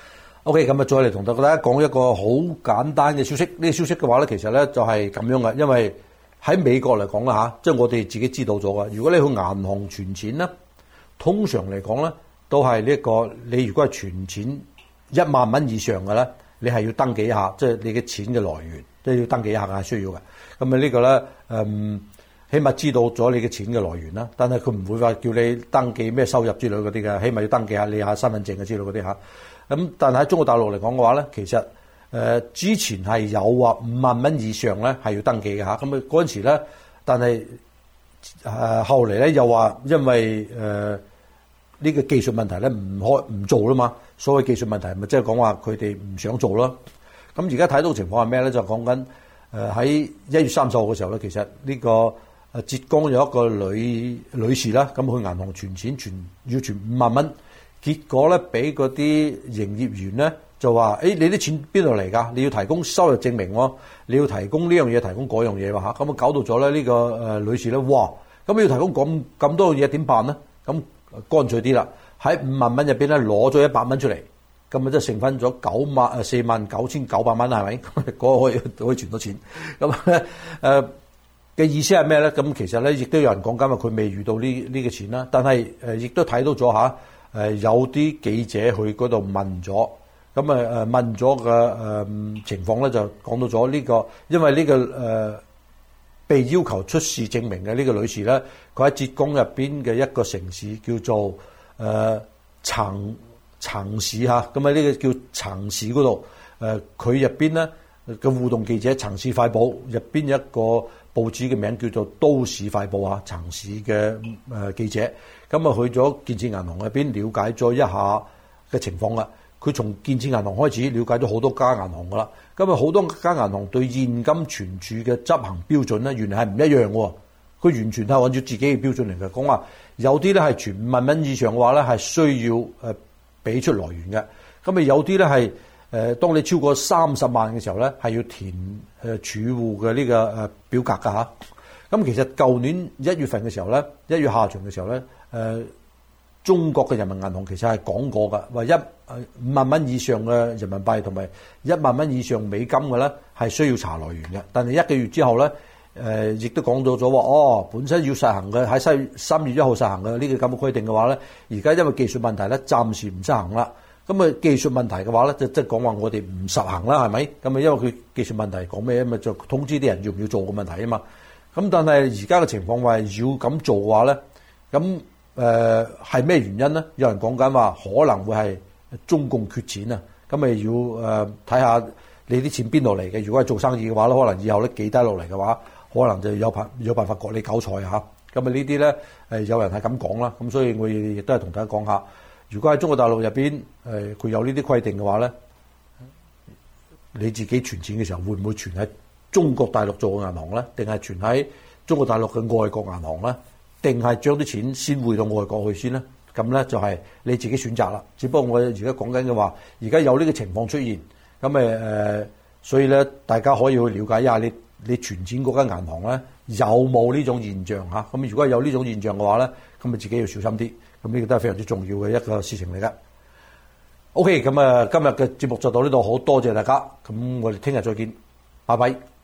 OK， 咁啊，再嚟同大家講一個好簡單嘅消息。呢個消息嘅話咧，其實咧就係咁樣嘅，因為喺美國嚟講啦嚇，即係我哋自己知道咗嘅。如果你去銀行存錢咧，通常嚟講咧都係呢一個，你如果係存錢一萬蚊以上嘅咧，你係要登記一下，即係你嘅錢嘅來源都要登記一下係需要嘅。咁啊呢個咧，嗯，起碼知道咗你嘅錢嘅來源啦。但係佢唔會話叫你登記咩收入之類嗰啲嘅，起碼要登記下你下身份證嘅之類嗰啲嚇。咁但係喺中國大陸嚟講嘅話咧，其實誒、呃、之前係有話五萬蚊以上咧係要登記嘅嚇。咁啊嗰陣時咧，但係誒、呃、後嚟咧又話因為誒呢、呃這個技術問題咧唔開唔做啦嘛。所謂技術問題咪即係講話佢哋唔想做咯。咁而家睇到情況係咩咧？就講緊誒喺一月三十號嘅時候咧，其實呢個誒浙江有一個女女士啦，咁去銀行存錢存要存五萬蚊。結果咧，俾嗰啲營業員咧就話：誒、欸，你啲錢邊度嚟㗎？你要提供收入證明喎，你要提供呢樣嘢，提供嗰樣嘢喎嚇。咁啊，搞到咗咧呢個誒女士咧，哇！咁要提供咁咁多樣嘢點辦咧？咁乾脆啲啦，喺五萬蚊入邊咧攞咗一百蚊出嚟，咁啊即係剩翻咗九萬誒四萬九千九百蚊係咪？嗰個可以可以存到錢。咁咧誒嘅意思係咩咧？咁其實咧亦都有人講緊話佢未遇到呢呢個錢啦，但係誒亦都睇到咗嚇。誒有啲記者去嗰度問咗，咁啊誒問咗嘅誒情況咧就講到咗呢個，因為呢個誒被要求出示證明嘅呢個女士咧，佢喺浙江入邊嘅一個城市叫做誒澄澄市嚇，咁啊呢個叫澄市嗰度，誒佢入邊咧嘅互動記者澄市快報入邊一個報紙嘅名叫做都市快報啊，澄市嘅誒記者。咁啊，去咗建設銀行入邊了解咗一下嘅情況啦。佢從建設銀行開始了解咗好多家銀行噶啦。咁啊，好多家銀行對現金存儲嘅執行標準咧，原來係唔一樣喎。佢完全係按照自己嘅標準嚟嘅。講話有啲咧係存五萬蚊以上嘅話咧，係需要誒俾出來源嘅。咁啊，有啲咧係誒，當你超過三十萬嘅時候咧，係要填誒儲戶嘅呢個誒表格㗎嚇。咁其實舊年一月份嘅時候咧，一月下旬嘅時候咧。誒、呃，中國嘅人民銀行其實係講過㗎，話一誒五萬蚊以上嘅人民幣同埋一萬蚊以上美金嘅咧，係需要查來源嘅。但係一個月之後咧，誒、呃、亦都講到咗話，哦，本身要實行嘅喺三三月一號實行嘅呢個咁嘅規定嘅話咧，而家因為技術問題咧，暫時唔實行啦。咁啊，技術問題嘅話咧，就即係講話我哋唔實行啦，係咪？咁啊，因為佢技術問題講咩啊嘛，就通知啲人要唔要做嘅問題啊嘛。咁但係而家嘅情況話要咁做嘅話咧，咁誒係咩原因咧？有人講緊話可能會係中共缺錢啊，咁咪要誒睇下你啲錢邊度嚟嘅。如果係做生意嘅話咧，可能以後咧記低落嚟嘅話，可能就有辦有辦法割你韭菜嚇。咁啊呢啲咧誒有人係咁講啦。咁所以我亦都係同大家講下，如果喺中國大陸入邊誒佢有呢啲規定嘅話咧，你自己存錢嘅時候會唔會存喺中國大陸做嘅銀行咧，定係存喺中國大陸嘅外國銀行咧？定係將啲錢先匯到外國去先咧？咁咧就係你自己選擇啦。只不過我而家講緊嘅話，而家有呢個情況出現，咁誒誒，所以咧大家可以去了解一下你你存錢嗰間銀行咧有冇呢種現象嚇。咁如果有呢種現象嘅話咧，咁咪自己要小心啲。咁呢個都係非常之重要嘅一個事情嚟㗎。OK，咁啊今日嘅節目就到呢度，好多謝大家。咁我哋聽日再見，拜拜。